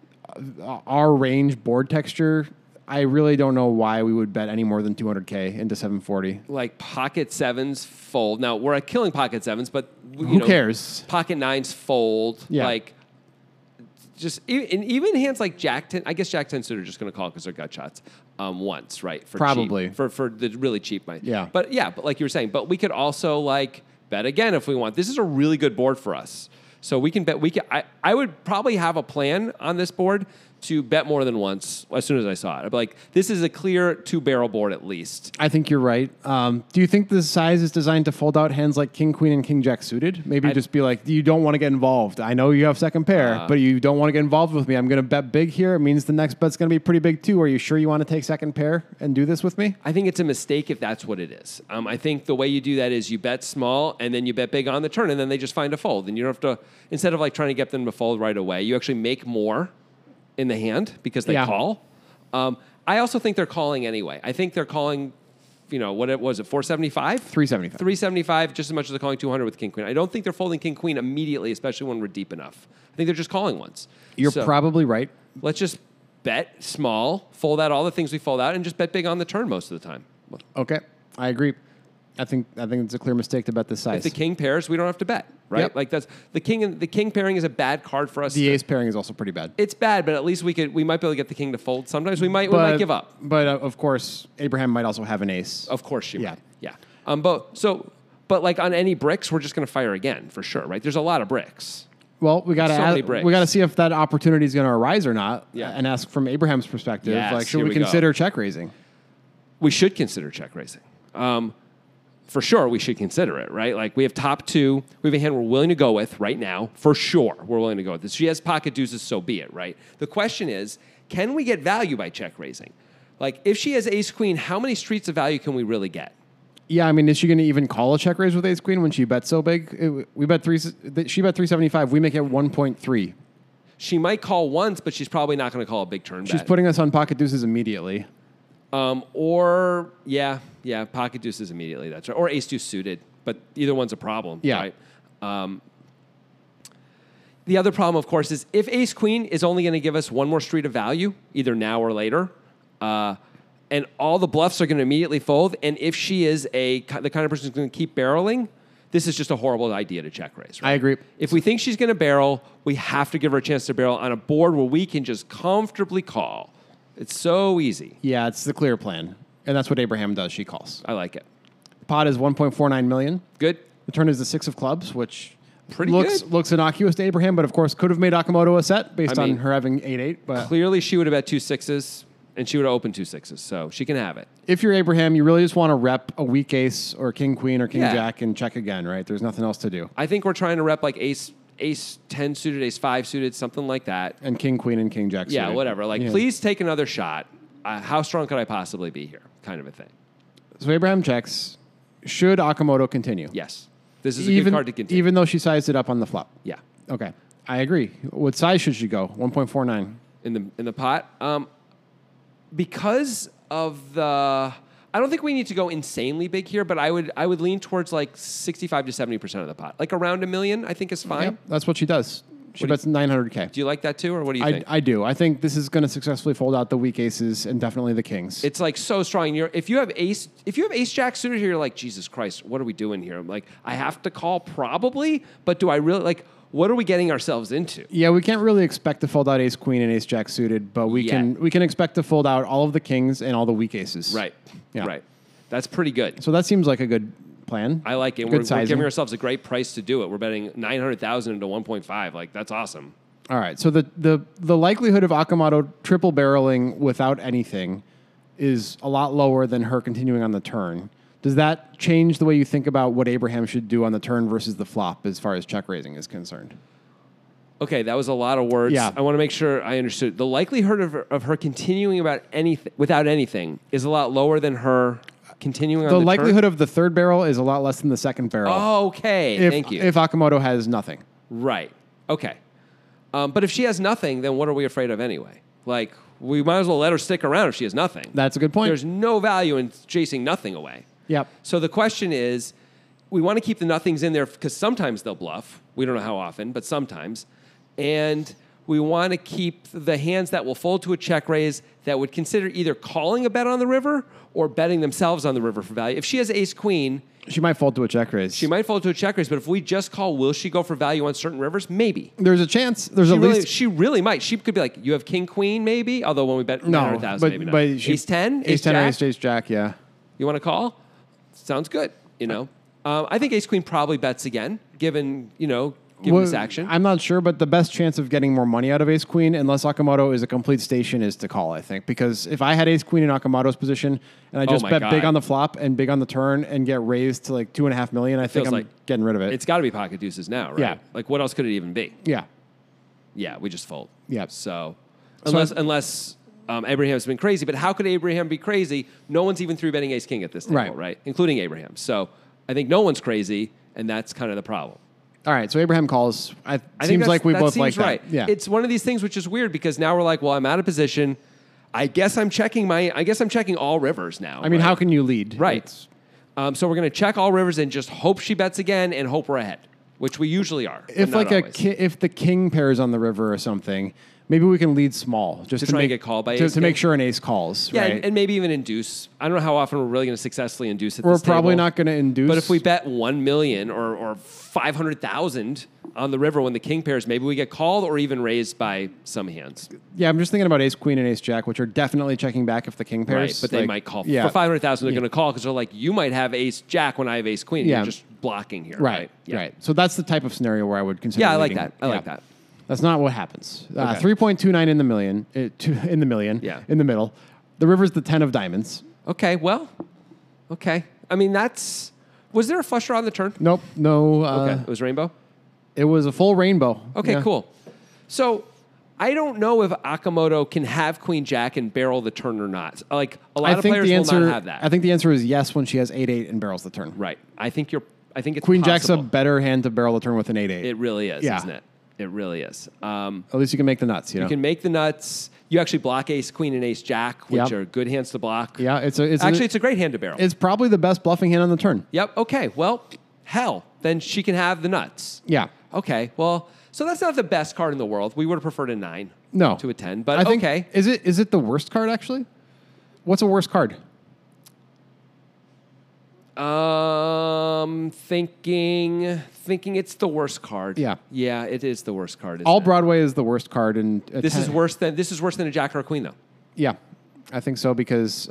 our range board texture, I really don't know why we would bet any more than 200K into 740. Like pocket 7s fold. Now we're at killing pocket 7s, but who cares? Pocket 9s fold. Yeah. Like, just even hands like Jack 10. I guess Jack 10 suited are just going to call because they're gut shots once, right? For probably cheap, for the really cheap money. Yeah, but like you were saying, but we could also like bet again if we want. This is a really good board for us, so we can bet. I would probably have a plan on this board to bet more than once as soon as I saw it. I'd be like, this is a clear 2-barrel board at least. I think you're right. Do you think the size is designed to fold out hands like king, queen, and king, jack suited? Maybe just be like, you don't want to get involved. I know you have second pair, but you don't want to get involved with me. I'm going to bet big here. It means the next bet's going to be pretty big too. Are you sure you want to take second pair and do this with me? I think it's a mistake if that's what it is. I think the way you do that is you bet small and then you bet big on the turn and then they just find a fold. And you don't have to, instead of like trying to get them to fold right away, you actually make more in the hand because they call. I also think they're calling anyway. I think they're calling, what was it, 475? 375. 375, just as much as they're calling 200 with king, queen. I don't think they're folding king, queen immediately, especially when we're deep enough. I think they're just calling once. You're probably right. Let's just bet small, fold out all the things we fold out, and just bet big on the turn most of the time. Okay, I agree. I think it's a clear mistake to bet this size. If the king pairs, we don't have to bet, right? Yep. Like that's the king pairing is a bad card for us. the ace pairing is also pretty bad. It's bad, but at least we might be able to get the king to fold. Sometimes we might give up. But of course, Abraham might also have an ace. Of course she Yeah. might. Yeah. But like on any bricks, we're just going to fire again for sure, right? There's a lot of bricks. Well, we got So many to bricks. we got to see if that opportunity is going to arise or not, Yeah. and ask from Abraham's perspective. Yes, Like, should here we we go. consider check raising? We should consider check raising. For sure, we should consider it, right? Like we have top two. We have a hand we're willing to go with right now. For sure, we're willing to go with this. She has pocket deuces, so be it, right? The question is, can we get value by check raising? Like if she has ace queen, how many streets of value can we really get? Yeah, I mean, is she going to even call a check raise with ace queen when she bets so big? We bet she bet 375. We make it 1.3. She might call once, but she's probably not going to call a big turn She's bet. putting us on pocket deuces immediately. Pocket deuces immediately. That's right. Or ace deuce suited, but either one's a problem. Yeah. Right? The other problem, of course, is if ace queen is only going to give us one more street of value, either now or later, and all the bluffs are going to immediately fold, and if she is the kind of person who's going to keep barreling, this is just a horrible idea to check raise. Right? I agree. If we think she's going to barrel, we have to give her a chance to barrel on a board where we can just comfortably call. It's so easy. Yeah, it's the clear plan, and that's what Abraham does. She calls. I like it. The pot is 1.49 million. Good. The turn is the 6 of clubs, which Pretty looks good. looks innocuous to Abraham, but of course could have made Akamoto a set based I mean, on her having 8-8. But Clearly, she would have bet 2 6s, and she would have opened 2 6s, so she can have it. if you're Abraham, you really just want to rep a weak ace or king queen or king Yeah. jack and check again, right? There's nothing else to do. I think we're trying to rep like ace 10 suited, ace 5 suited, something like that. And king queen and king jack. Yeah, suited. whatever. Like, Yeah. please take another shot. How strong could I possibly be here? Kind of a thing. So Abraham checks. Should Akamoto continue? Yes. This is a good card to continue. Even though she sized it up on the flop. Yeah. Okay, I agree. What size should she go? 1.49. In the pot. Because of the... I don't think we need to go insanely big here, but I would lean towards like 65 to 70% of the pot. Like around $1 million, I think is fine. Yep, that's what she does. She What bets 900K. Do you like that too, or what do you think? I do. I think this is going to successfully fold out the weak aces and definitely the kings. It's like so strong. If you have ace jack suited here, you're like, Jesus Christ, what are we doing here? I'm like, I have to call probably, but do I really like? What are we getting ourselves into? Yeah, we can't really expect to fold out ace queen and ace jack suited, but we can expect to fold out all of the kings and all the weak aces. Right. Yeah. Right. That's pretty good. So that seems like a good plan. I like it. Good We're sizing. giving ourselves a great price to do it. We're betting 900,000 into 1.5. Like that's awesome. All right. So the likelihood of Akamoto triple barreling without anything is a lot lower than her continuing on the turn. Does that change the way you think about what Abraham should do on the turn versus the flop as far as check raising is concerned? Okay, that was a lot of words. Yeah. I want to make sure I understood. The likelihood of her continuing without anything is a lot lower than her continuing on The the likelihood turn? of the third barrel is a lot less than the second barrel. Okay, thank you. If Akamoto has nothing. Right. Okay. But if she has nothing, then what are we afraid of anyway? Like, we might as well let her stick around if she has nothing. That's a good point. There's no value in chasing nothing away. Yep. So the question is, we want to keep the nothings in there because sometimes they'll bluff. We don't know how often, but sometimes. And we want to keep the hands that will fold to a check raise that would consider either calling a bet on the river or betting themselves on the river for value. If she has ace queen, She might fold to a check raise. she might fold to a check raise, but if we just call, will she go for value on certain rivers? Maybe. There's a chance. There's She at really, least she really might. She could be like, you have king queen, maybe. Although when we bet no, 900,000, maybe not. but Ace 10, ace 10 or jack? ace jack. Yeah. You want to call? Sounds good. You know, I think ace queen probably bets again, given this action. I'm not sure, but the best chance of getting more money out of ace queen, unless Akamoto is a complete station, is to call. I think because if I had ace queen in Akamoto's position and I just my bet God. big on the flop and big on the turn and get raised to like 2.5 million, I think feels I'm like getting rid of it. It's got to be pocket deuces now, right? Yeah. Like what else could it even be? Yeah. Yeah, we just fold. Yeah. So So unless Abraham's been crazy, but how could Abraham be crazy? No one's even three betting ace king at this table, right? Including Abraham. So I think no one's crazy, and that's kind of the problem. All right, so Abraham calls. I think Seems like we that both seems like that. right. Yeah. It's one of these things which is weird because now we're like, well, I'm out of position. I guess I'm checking all rivers now. I mean, right? how can you lead? Right. It's- So we're going to check all rivers and just hope she bets again and hope we're ahead, which we usually are. but If not like always. if the king pairs on the river or something, Maybe we can lead small just To try and get called by ace to make king? sure an ace calls. Yeah, right? and maybe even induce. I don't know how often we're really going to successfully induce at we're this probably table. not going to induce. But if we bet 1 million or 500,000 on the river when the king pairs, maybe we get called or even raised by some hands. yeah, I'm just thinking about ace queen and ace jack, which are definitely checking back if the king pairs. Right, but they Like, might call. Yeah, For 500,000, they're going to call because they're like, you might have ace jack when I have ace queen. And Yeah. You're just blocking here. right, Yeah. right. So that's the type of scenario where I would consider. Yeah, I like leading. that. I like Yeah. that. That's not what happens. Okay. 3.29 in the million. In the million. Yeah. In the middle. The river's the 10 of diamonds. Okay, well, okay. I mean, that's. Was there a flush draw on the turn? Nope. No. Okay, it was rainbow. It was a full rainbow. Okay, Yeah. cool. So I don't know if Akamoto can have Queen Jack and barrel the turn or not. Like a lot I of think players the answer. will not have that. I think the answer is yes when she has 8-8 and barrels the turn. Right. I think it's Queen Jack's a possible. better hand to barrel the turn with an 8-8. It really is, Yeah. isn't it? It really is. At least you can make the nuts. You know. You can make the nuts. You actually block ace queen and ace jack, which Yep. are good hands to block. Yeah. It's It's a great hand to barrel. It's probably the best bluffing hand on the turn. Yep. Okay. Well, hell, then she can have the nuts. Yeah. Okay. Well, so that's not the best card in the world. We would have preferred a 9. No. To a 10, but I think, okay. Is it the worst card actually? What's a worse card? Thinking it's the worst card. Yeah. Yeah, it is the worst card. isn't All it? Broadway is the worst card, and This is worse than a jack or a queen though. Yeah, I think so because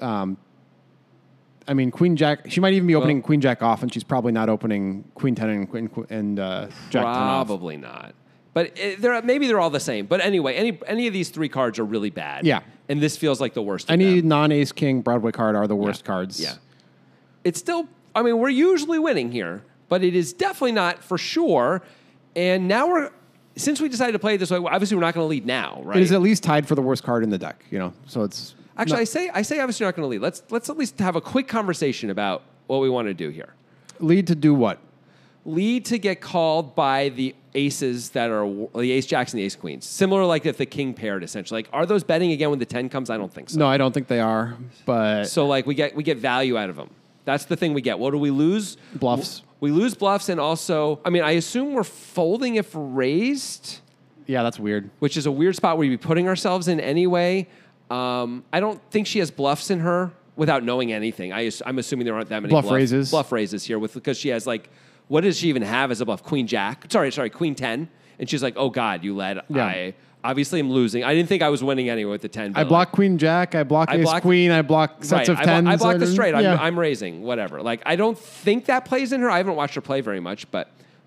I mean Queen Jack. She might even be opening Queen Jack off, and she's probably not opening Queen 10 and Jack 10 off. Probably not. But maybe they're all the same. But anyway, any of these 3 cards are really bad. Yeah. And this feels like the worst of Any them. non-Ace King Broadway card are the worst cards. Yeah. It's still, I mean, we're usually winning here, but it is definitely not for sure. And now since we decided to play it this way, obviously we're not going to lead now, right? It is at least tied for the worst card in the deck. You know, so it's Actually, I say obviously not going to lead. Let's at least have a quick conversation about what we want to do here. lead to do what? Lead to get called by the aces that are the ace jacks and the ace queens. Similar like if the king paired essentially. Like are those betting again when the 10 comes? I don't think so. No, I don't think they are. But So like we get value out of them. That's the thing we get. What do we lose? Bluffs. We lose bluffs and also, I mean, I assume we're folding if raised, yeah, that's weird. which is a weird spot where we'd be putting ourselves in anyway. I don't think she has bluffs in her without knowing anything. I'm assuming there aren't that many Bluff raises. Bluff raises here because she has like, what does she even have as a bluff? Queen Jack. Sorry, Queen 10. And she's like, oh God, you led. Yeah. I obviously am losing. I didn't think I was winning anyway with the 10. I but, block Queen Jack. I block Ace Queen. I block sets of I tens. block the straight. Yeah. I'm raising, whatever. Like, I don't think that plays in her. I haven't watched her play very much, but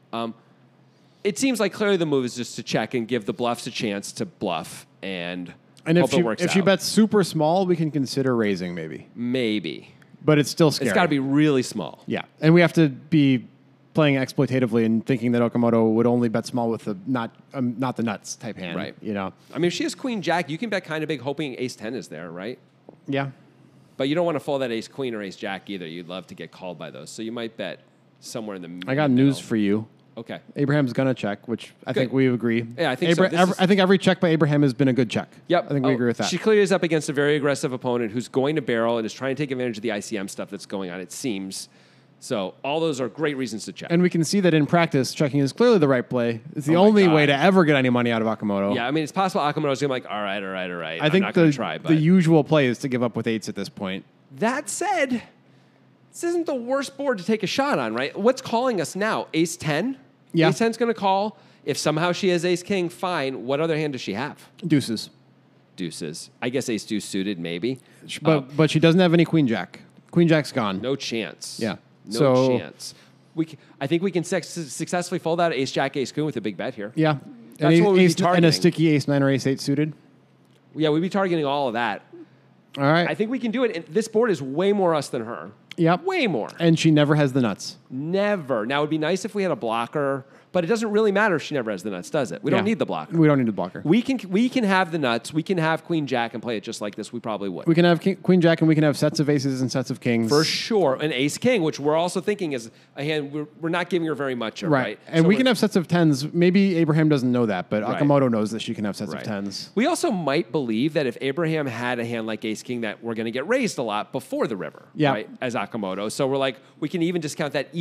it seems like clearly the move is just to check and give the bluffs a chance to bluff and And hope it works if she out. bets super small, we can consider raising maybe. Maybe. But it's still scary. It's got to be really small. Yeah, and we have to be playing exploitatively and thinking that Okamoto would only bet small with the not the nuts type hand. Right. You know. I mean, if she has Queen Jack, you can bet kind of big hoping Ace 10 is there, right? Yeah. But you don't want to fold that Ace Queen or Ace Jack either. You'd love to get called by those. So you might bet somewhere in the I got news for you. Okay. Abraham's gonna check, which I think we agree. Yeah, I think so. This is- I think every check by Abraham has been a good check. Yep. I think we agree with that. She clearly is up against a very aggressive opponent who's going to barrel and is trying to take advantage of the ICM stuff that's going on, it seems. So all those are great reasons to check. And we can see that in practice, checking is clearly the right play. It's the Oh my only God. way to ever get any money out of Akamoto. Yeah, I mean, it's possible Akamoto's going to be like, all right. I think I'm not going to try. the But usual play is to give up with eights at this point. that said, this isn't the worst board to take a shot on, right? What's calling us now? Ace 10? Yeah. Ace 10's going to call. If somehow she has Ace King, fine. What other hand does she have? Deuces. Deuces. I guess Ace Deuce suited, maybe. But she doesn't have any Queen Jack. Queen Jack's gone. No chance. Yeah. No So- chance. I think we can successfully fold out Ace Jack, Ace Queen with a big bet here. Yeah. That's what we'd be and targeting. a sticky ace 9 or ace 8 suited. Yeah, we'd be targeting all of that. All right. I think we can do it. And this board is way more us than her. Yep. Way more. And she never has the nuts. Never. Now, it would be nice if we had a blocker, but it doesn't really matter if she never has the nuts, does it? We don't Yeah. need the blocker. We don't need the blocker. We can have the nuts. We can have Queen Jack and play it just like this. We probably would. We can have Queen Jack and we can have sets of aces and sets of kings. For sure. An Ace King, which we're also thinking is a hand we're not giving her very much of, Right. right? And So we we're- can have sets of tens. Maybe Abraham doesn't know that, but Right. Akamoto knows that she can have sets Right. of tens. We also might believe that if Abraham had a hand like Ace King, that we're going to get raised a lot before the river, Yeah. right? As Akamoto. So we're like, we can even discount that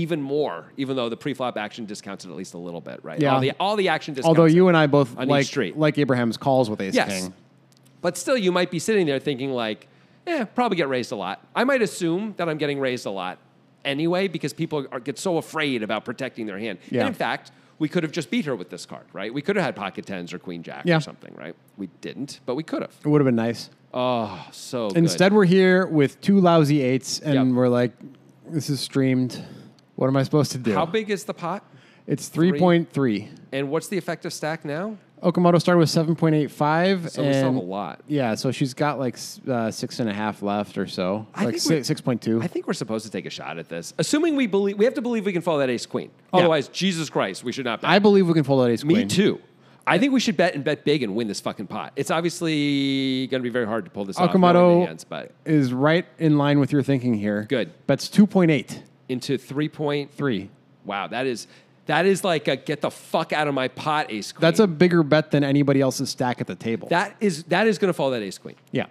even more, even though the pre-flop action discounts it at least a little bit, right? Yeah. All the action discounts. Although you and I both on each street. like Abraham's calls with ace Yes. king. But still, you might be sitting there thinking like, probably get raised a lot. I might assume that I'm getting raised a lot anyway because people get so afraid about protecting their hand. Yeah. And in fact, we could have just beat her with this card, right? We could have had pocket tens or queen jack Yeah. or something, right? We didn't, but we could have. It would have been nice. Oh, so good. Instead, we're here with 2 lousy 8s, and Yep. we're like, this is streamed. What am I supposed to do? How big is the pot? It's 3.3. And what's the effective stack now? Okamoto started with 7.85. So we still have a lot. Yeah, so she's got like 6.5 left or so. I like think 6.2. I think we're supposed to take a shot at this, assuming we have to believe we can follow that ace queen. Yeah. Otherwise, Jesus Christ, we should not bet. I believe we can fold that ace Me queen. too. I think we should bet and bet big and win this fucking pot. It's obviously going to be very hard to pull this off. knowing Okamoto the hands, but is right in line with your thinking here. Good. Bets 2.8. into 3 3. Wow, that is like a get the fuck out of my pot ace queen. That's a bigger bet than anybody else's stack at the table. that is going to follow that ace queen. Yeah.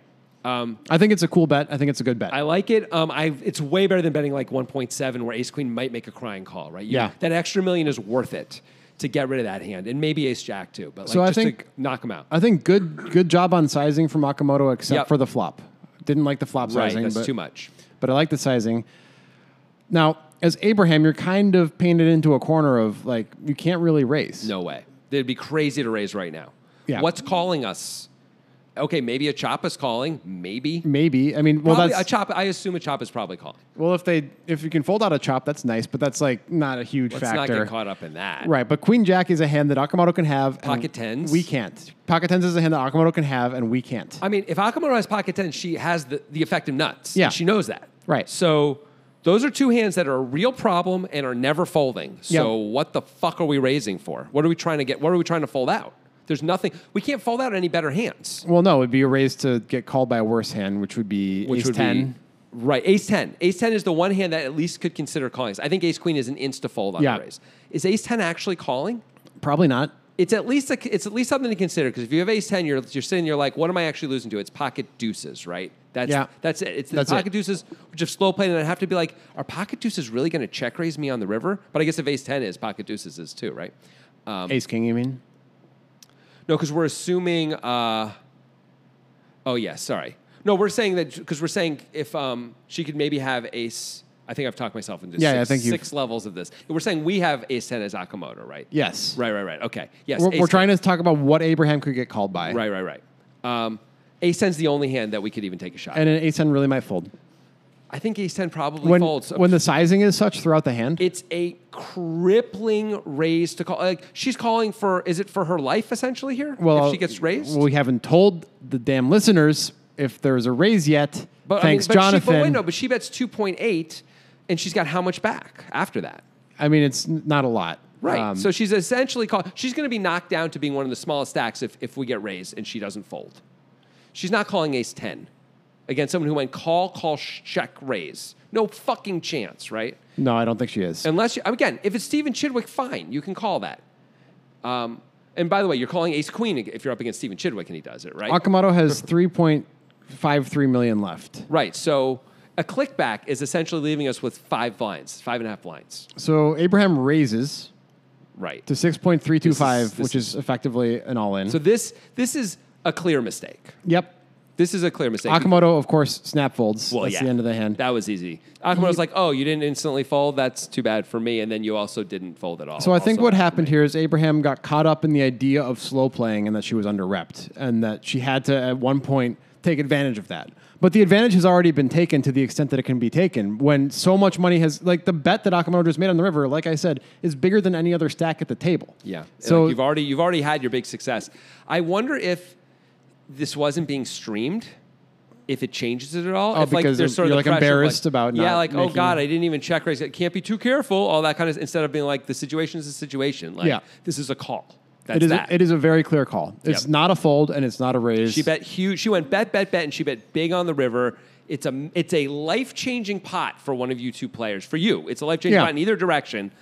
I think it's a cool bet. I think it's a good bet. I like it. It's way better than betting like 1.7 where ace queen might make a crying call, right? Yeah. That extra million is worth it to get rid of that hand, and maybe ace jack too. But like So I just think- to knock him out. I think good job on sizing from Akamoto, except Yep. for the flop. Didn't like the flop Right, sizing. that's but, too much. But I like the sizing. Now, as Abraham, you're kind of painted into a corner of like you can't really raise. No way. It'd be crazy to raise right now. Yeah. What's calling us? Okay, maybe a chop is calling. Maybe. Maybe. I mean, well, Probably that's a chop. I assume a chop is probably calling. well. If you can fold out a chop, that's nice, but that's like not a huge Let's factor. not get caught up in that. Right, but Queen Jack is a hand that Akamoto can have. and Pocket tens? We can't. Pocket tens is a hand that Akamoto can have, and we can't. I mean, if Akamoto has pocket 10, she has the effective nuts. Yeah. And she knows that. Right. So those are two hands that are a real problem and are never folding. So what the fuck are we raising for? What are we trying to get? What are we trying to fold out? There's nothing. We can't fold out any better hands. Well, no, it'd be a raise to get called by a worse hand, which would be ace 10. Right, ace 10. Ace 10 is the one hand that at least could consider calling. I think ace queen is an insta fold on Yeah. the raise. Is ace 10 actually calling? Probably not. It's at least something to consider because if you have ace 10, you're sitting, you're like, what am I actually losing to? It's pocket deuces, right? That's it. It's the That's pocket it. deuces, which have slow played, and I have to be like, are pocket deuces really going to check raise me on the river? But I guess if ace 10 is, pocket deuces is too, right? Ace king, you mean? No, because we're assuming. Oh yeah, sorry. No, we're saying that because we're saying if she could maybe have ace. I think I've talked myself into Yeah, I think you've- 6 levels of this. We're saying we have ace 10 as Akamoto, right? Yes. Right. Okay. Yes. We're trying to talk about what Abraham could get called by. Right. Ace 10's the only hand that we could even take a shot. And an ace 10 really might fold. I think ace 10 probably folds. When the sizing is such throughout the hand. It's a crippling raise to call. Like she's calling for. Is it for her life essentially here? well, if she gets raised. We haven't told the damn listeners if there's a raise yet. Thanks, Jonathan. But she bets 2.8, and she's got how much back after that? I mean, it's not a lot. Right. So she's essentially she's going to be knocked down to being one of the smallest stacks if we get raised and she doesn't fold. She's not calling ace 10 against someone who went call, check, raise. No fucking chance, right? No, I don't think she is. Unless again, if it's Stephen Chidwick, fine, you can call that. And by the way, you're calling ace queen if you're up against Stephen Chidwick and he does it, right? Akamoto has 3.53 million left. Right. So a click back is essentially leaving us with 5.5 blinds. So Abraham raises Right. to 6.325, This which is effectively an all-in. So this is a clear mistake. Yep. This is a clear mistake. Akamoto, of course, snap folds. Well, That's yeah. the end of the hand. That was easy. Akamoto's like, oh, you didn't instantly fold? That's too bad for me. And then you also didn't fold at all. So I think Also what bad for happened me. here is Abraham got caught up in the idea of slow playing and that she was under-repped and that she had to, at one point, take advantage of that. But the advantage has already been taken to the extent that it can be taken when so much money has, like the bet that Akamoto just made on the river, like I said, is bigger than any other stack at the table. Yeah. So Like you've already had your big success. I wonder if this wasn't being streamed, if it changes it at all. Oh, if like because there's sort you're, of the like, pressure of, embarrassed about yeah, not like oh making- god, I didn't even check raise. Can't be too careful. All that kind of instead of being like the situation is a situation. Like Yeah. this is a call. That's it is, that. it is a very clear call. It's Yep. not a fold and it's not a raise. She bet huge. She went bet, and she bet big on the river. It's a life changing pot for one of you two players. For you, it's a life changing Yeah. pot in either direction.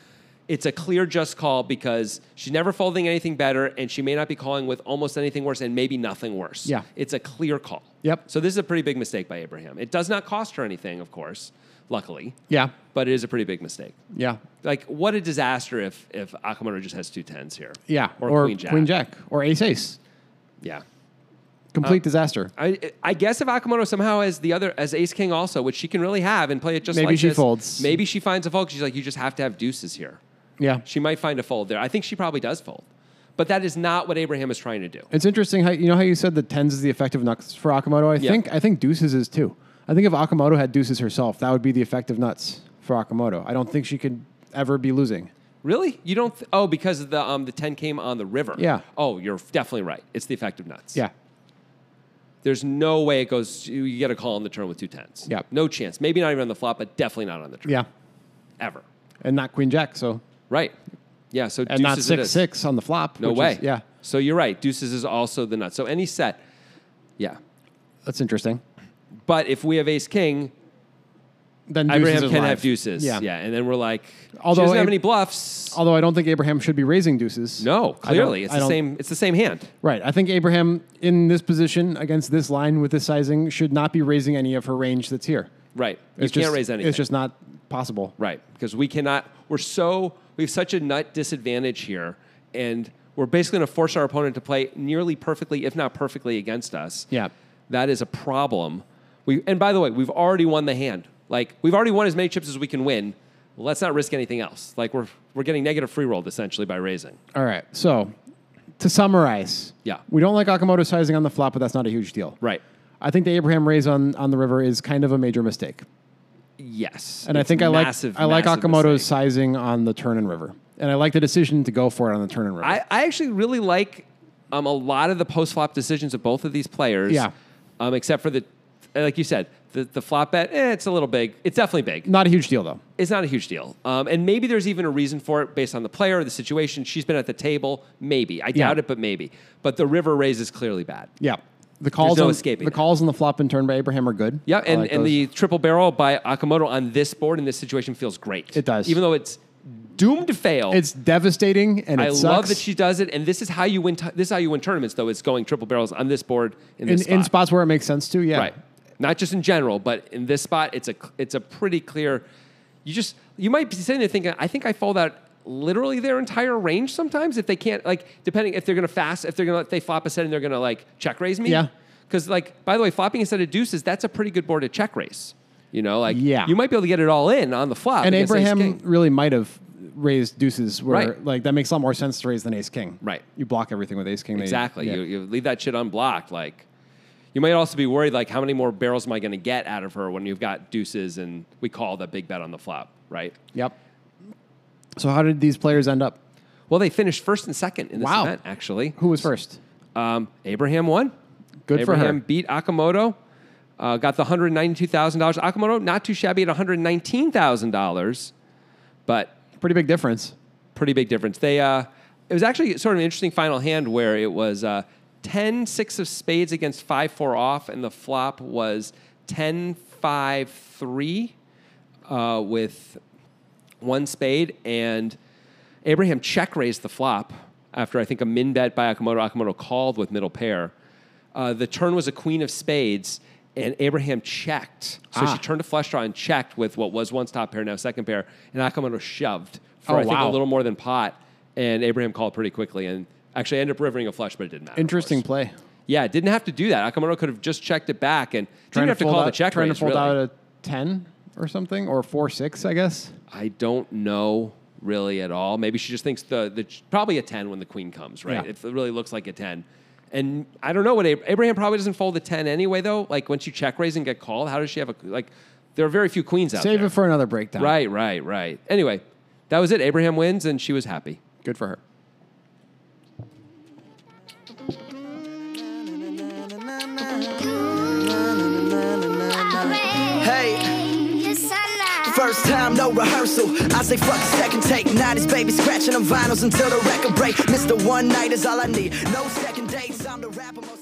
it's a clear just call because she's never folding anything better, and she may not be calling with almost anything worse and maybe nothing worse. Yeah. It's a clear call. Yep. So this is a pretty big mistake by Abraham. It does not cost her anything, of course, luckily. Yeah. But it is a pretty big mistake. Yeah. Like, what a disaster if Akamoto just has 2 10s here. Yeah. Or Queen Jack. Queen Jack. Or Ace Ace. Yeah. Complete disaster. I guess if Akamoto somehow has as Ace King also, which she can really have and play it just Maybe like she this, folds. Maybe she finds a fold. She's like, you just have to have deuces here. Yeah. She might find a fold there. I think she probably does fold. But that is not what Abraham is trying to do. It's interesting how you said that 10s is the effective nuts for Akamoto. I think deuces is too. I think if Akamoto had deuces herself, that would be the effective nuts for Akamoto. I don't think she could ever be losing. Really? You don't? Because the 10 came on the river. Yeah. Oh, you're definitely right. It's the effective nuts. Yeah. There's no way it goes. You get a call on the turn with 2 10s. Yeah. No chance. Maybe not even on the flop, but definitely not on the turn. Yeah. Ever. And not Queen Jack, so. Right. Yeah. So And not deuces it is. 6-6 on the flop. No which way. Is, yeah. So you're right. Deuces is also the nut. So any set. Yeah. That's interesting. But if we have Ace King, Then deuces Abraham is can live. have deuces. Yeah. And then we're like, Although she doesn't have Ab- any bluffs. Although I don't think Abraham should be raising deuces. No, clearly. It's I the don't- same. It's the same hand. Right. I think Abraham in this position against this line with this sizing should not be raising any of her range that's here. Right. You It's can't just, raise anything. It's just not possible. Right, because we have such a nut disadvantage here, and we're basically going to force our opponent to play nearly perfectly, if not perfectly, against us. Yeah. That is a problem. And by the way, we've already won the hand. Like, we've already won as many chips as we can win. Let's not risk anything else. Like, we're getting negative free rolled, essentially, by raising. All right. So to summarize, Yeah. we don't like Akamoto sizing on the flop, but that's not a huge deal. Right. I think the Abraham raise on the river is kind of a major mistake. Yes. And It's I think I like massive Akamoto's mistake. sizing on the turn and river. And I like the decision to go for it on the turn and river. I actually really like a lot of the post-flop decisions of both of these players. Yeah. Except for like you said, the flop bet, it's a little big. It's definitely big. Not a huge deal, though. It's not a huge deal. And maybe there's even a reason for it based on the player or the situation. She's been at the table. Maybe. I doubt it, but maybe. But the river raise is clearly bad. Yeah. The calls no on escaping the that. calls on the flop and turn by Abraham are good. Yeah, I and, like and those. the triple barrel by Akamoto on this board in this situation feels great. It does. Even though it's doomed to fail. It's devastating and it I sucks. love that she does it, and this is how you win. This is how you win tournaments, though. It's going triple barrels on this board in this spot. in spots where it makes sense to. Yeah. Right. Not just in general, but in this spot, it's a pretty clear. You might be sitting there thinking, I think I fold out literally their entire range sometimes if they can't, like, depending if they're going to they flop a set and they're going to like check raise me. Yeah. Because, like, by the way, flopping a set of deuces, that's a pretty good board to check raise. You know, like, Yeah. you might be able to get it all in on the flop. And against Ace Abraham King. really might have raised deuces where Right. like that makes a lot more sense to raise than Ace King. Right. You block everything with Ace King. Exactly. Yeah. You leave that shit unblocked. Like, you might also be worried, like, how many more barrels am I going to get out of her when you've got deuces and we call that big bet on the flop, right? Yep. So how did these players end up? Well, they finished first and second in this Wow. event, actually. Who was first? Abraham won. Good for her. Abraham beat Akamoto, got the $192,000. Akamoto, not too shabby at $119,000, but Pretty big difference. pretty big difference. It was actually sort of an interesting final hand where it was 10-6 of spades against 5-4 off, and the flop was 10-5-3 with one spade, and Abraham check raised the flop after I think a min bet by Akamoto. Akamoto called with middle pair. The turn was a queen of spades, and Abraham checked. So she turned a flush draw and checked with what was once top pair, now second pair, and Akamoto shoved for, I think, a little more than pot, and Abraham called pretty quickly, and actually ended up rivering a flush, but it didn't matter. of Interesting course. play. Yeah, didn't have to do that. Akamoto could have just checked it back and didn't have to fold call out, the check Trying raise, to fold really. out a 10 or something, or 4-6, I guess. I don't know really at all. Maybe she just thinks probably a 10 when the queen comes, right? Yeah. It really looks like a 10. And I don't know what Abraham probably doesn't fold a 10 anyway, though. Like, when she check raise and get called, how does she have there are very few queens out Save there. it for another breakdown. Right. Anyway, that was it. Abraham wins, and she was happy. Good for her. Hey, first time, no rehearsal. I say fuck the second take. 90s baby scratching on vinyls until the record break. Mr. One Night is all I need. No second dates. I'm the rapper most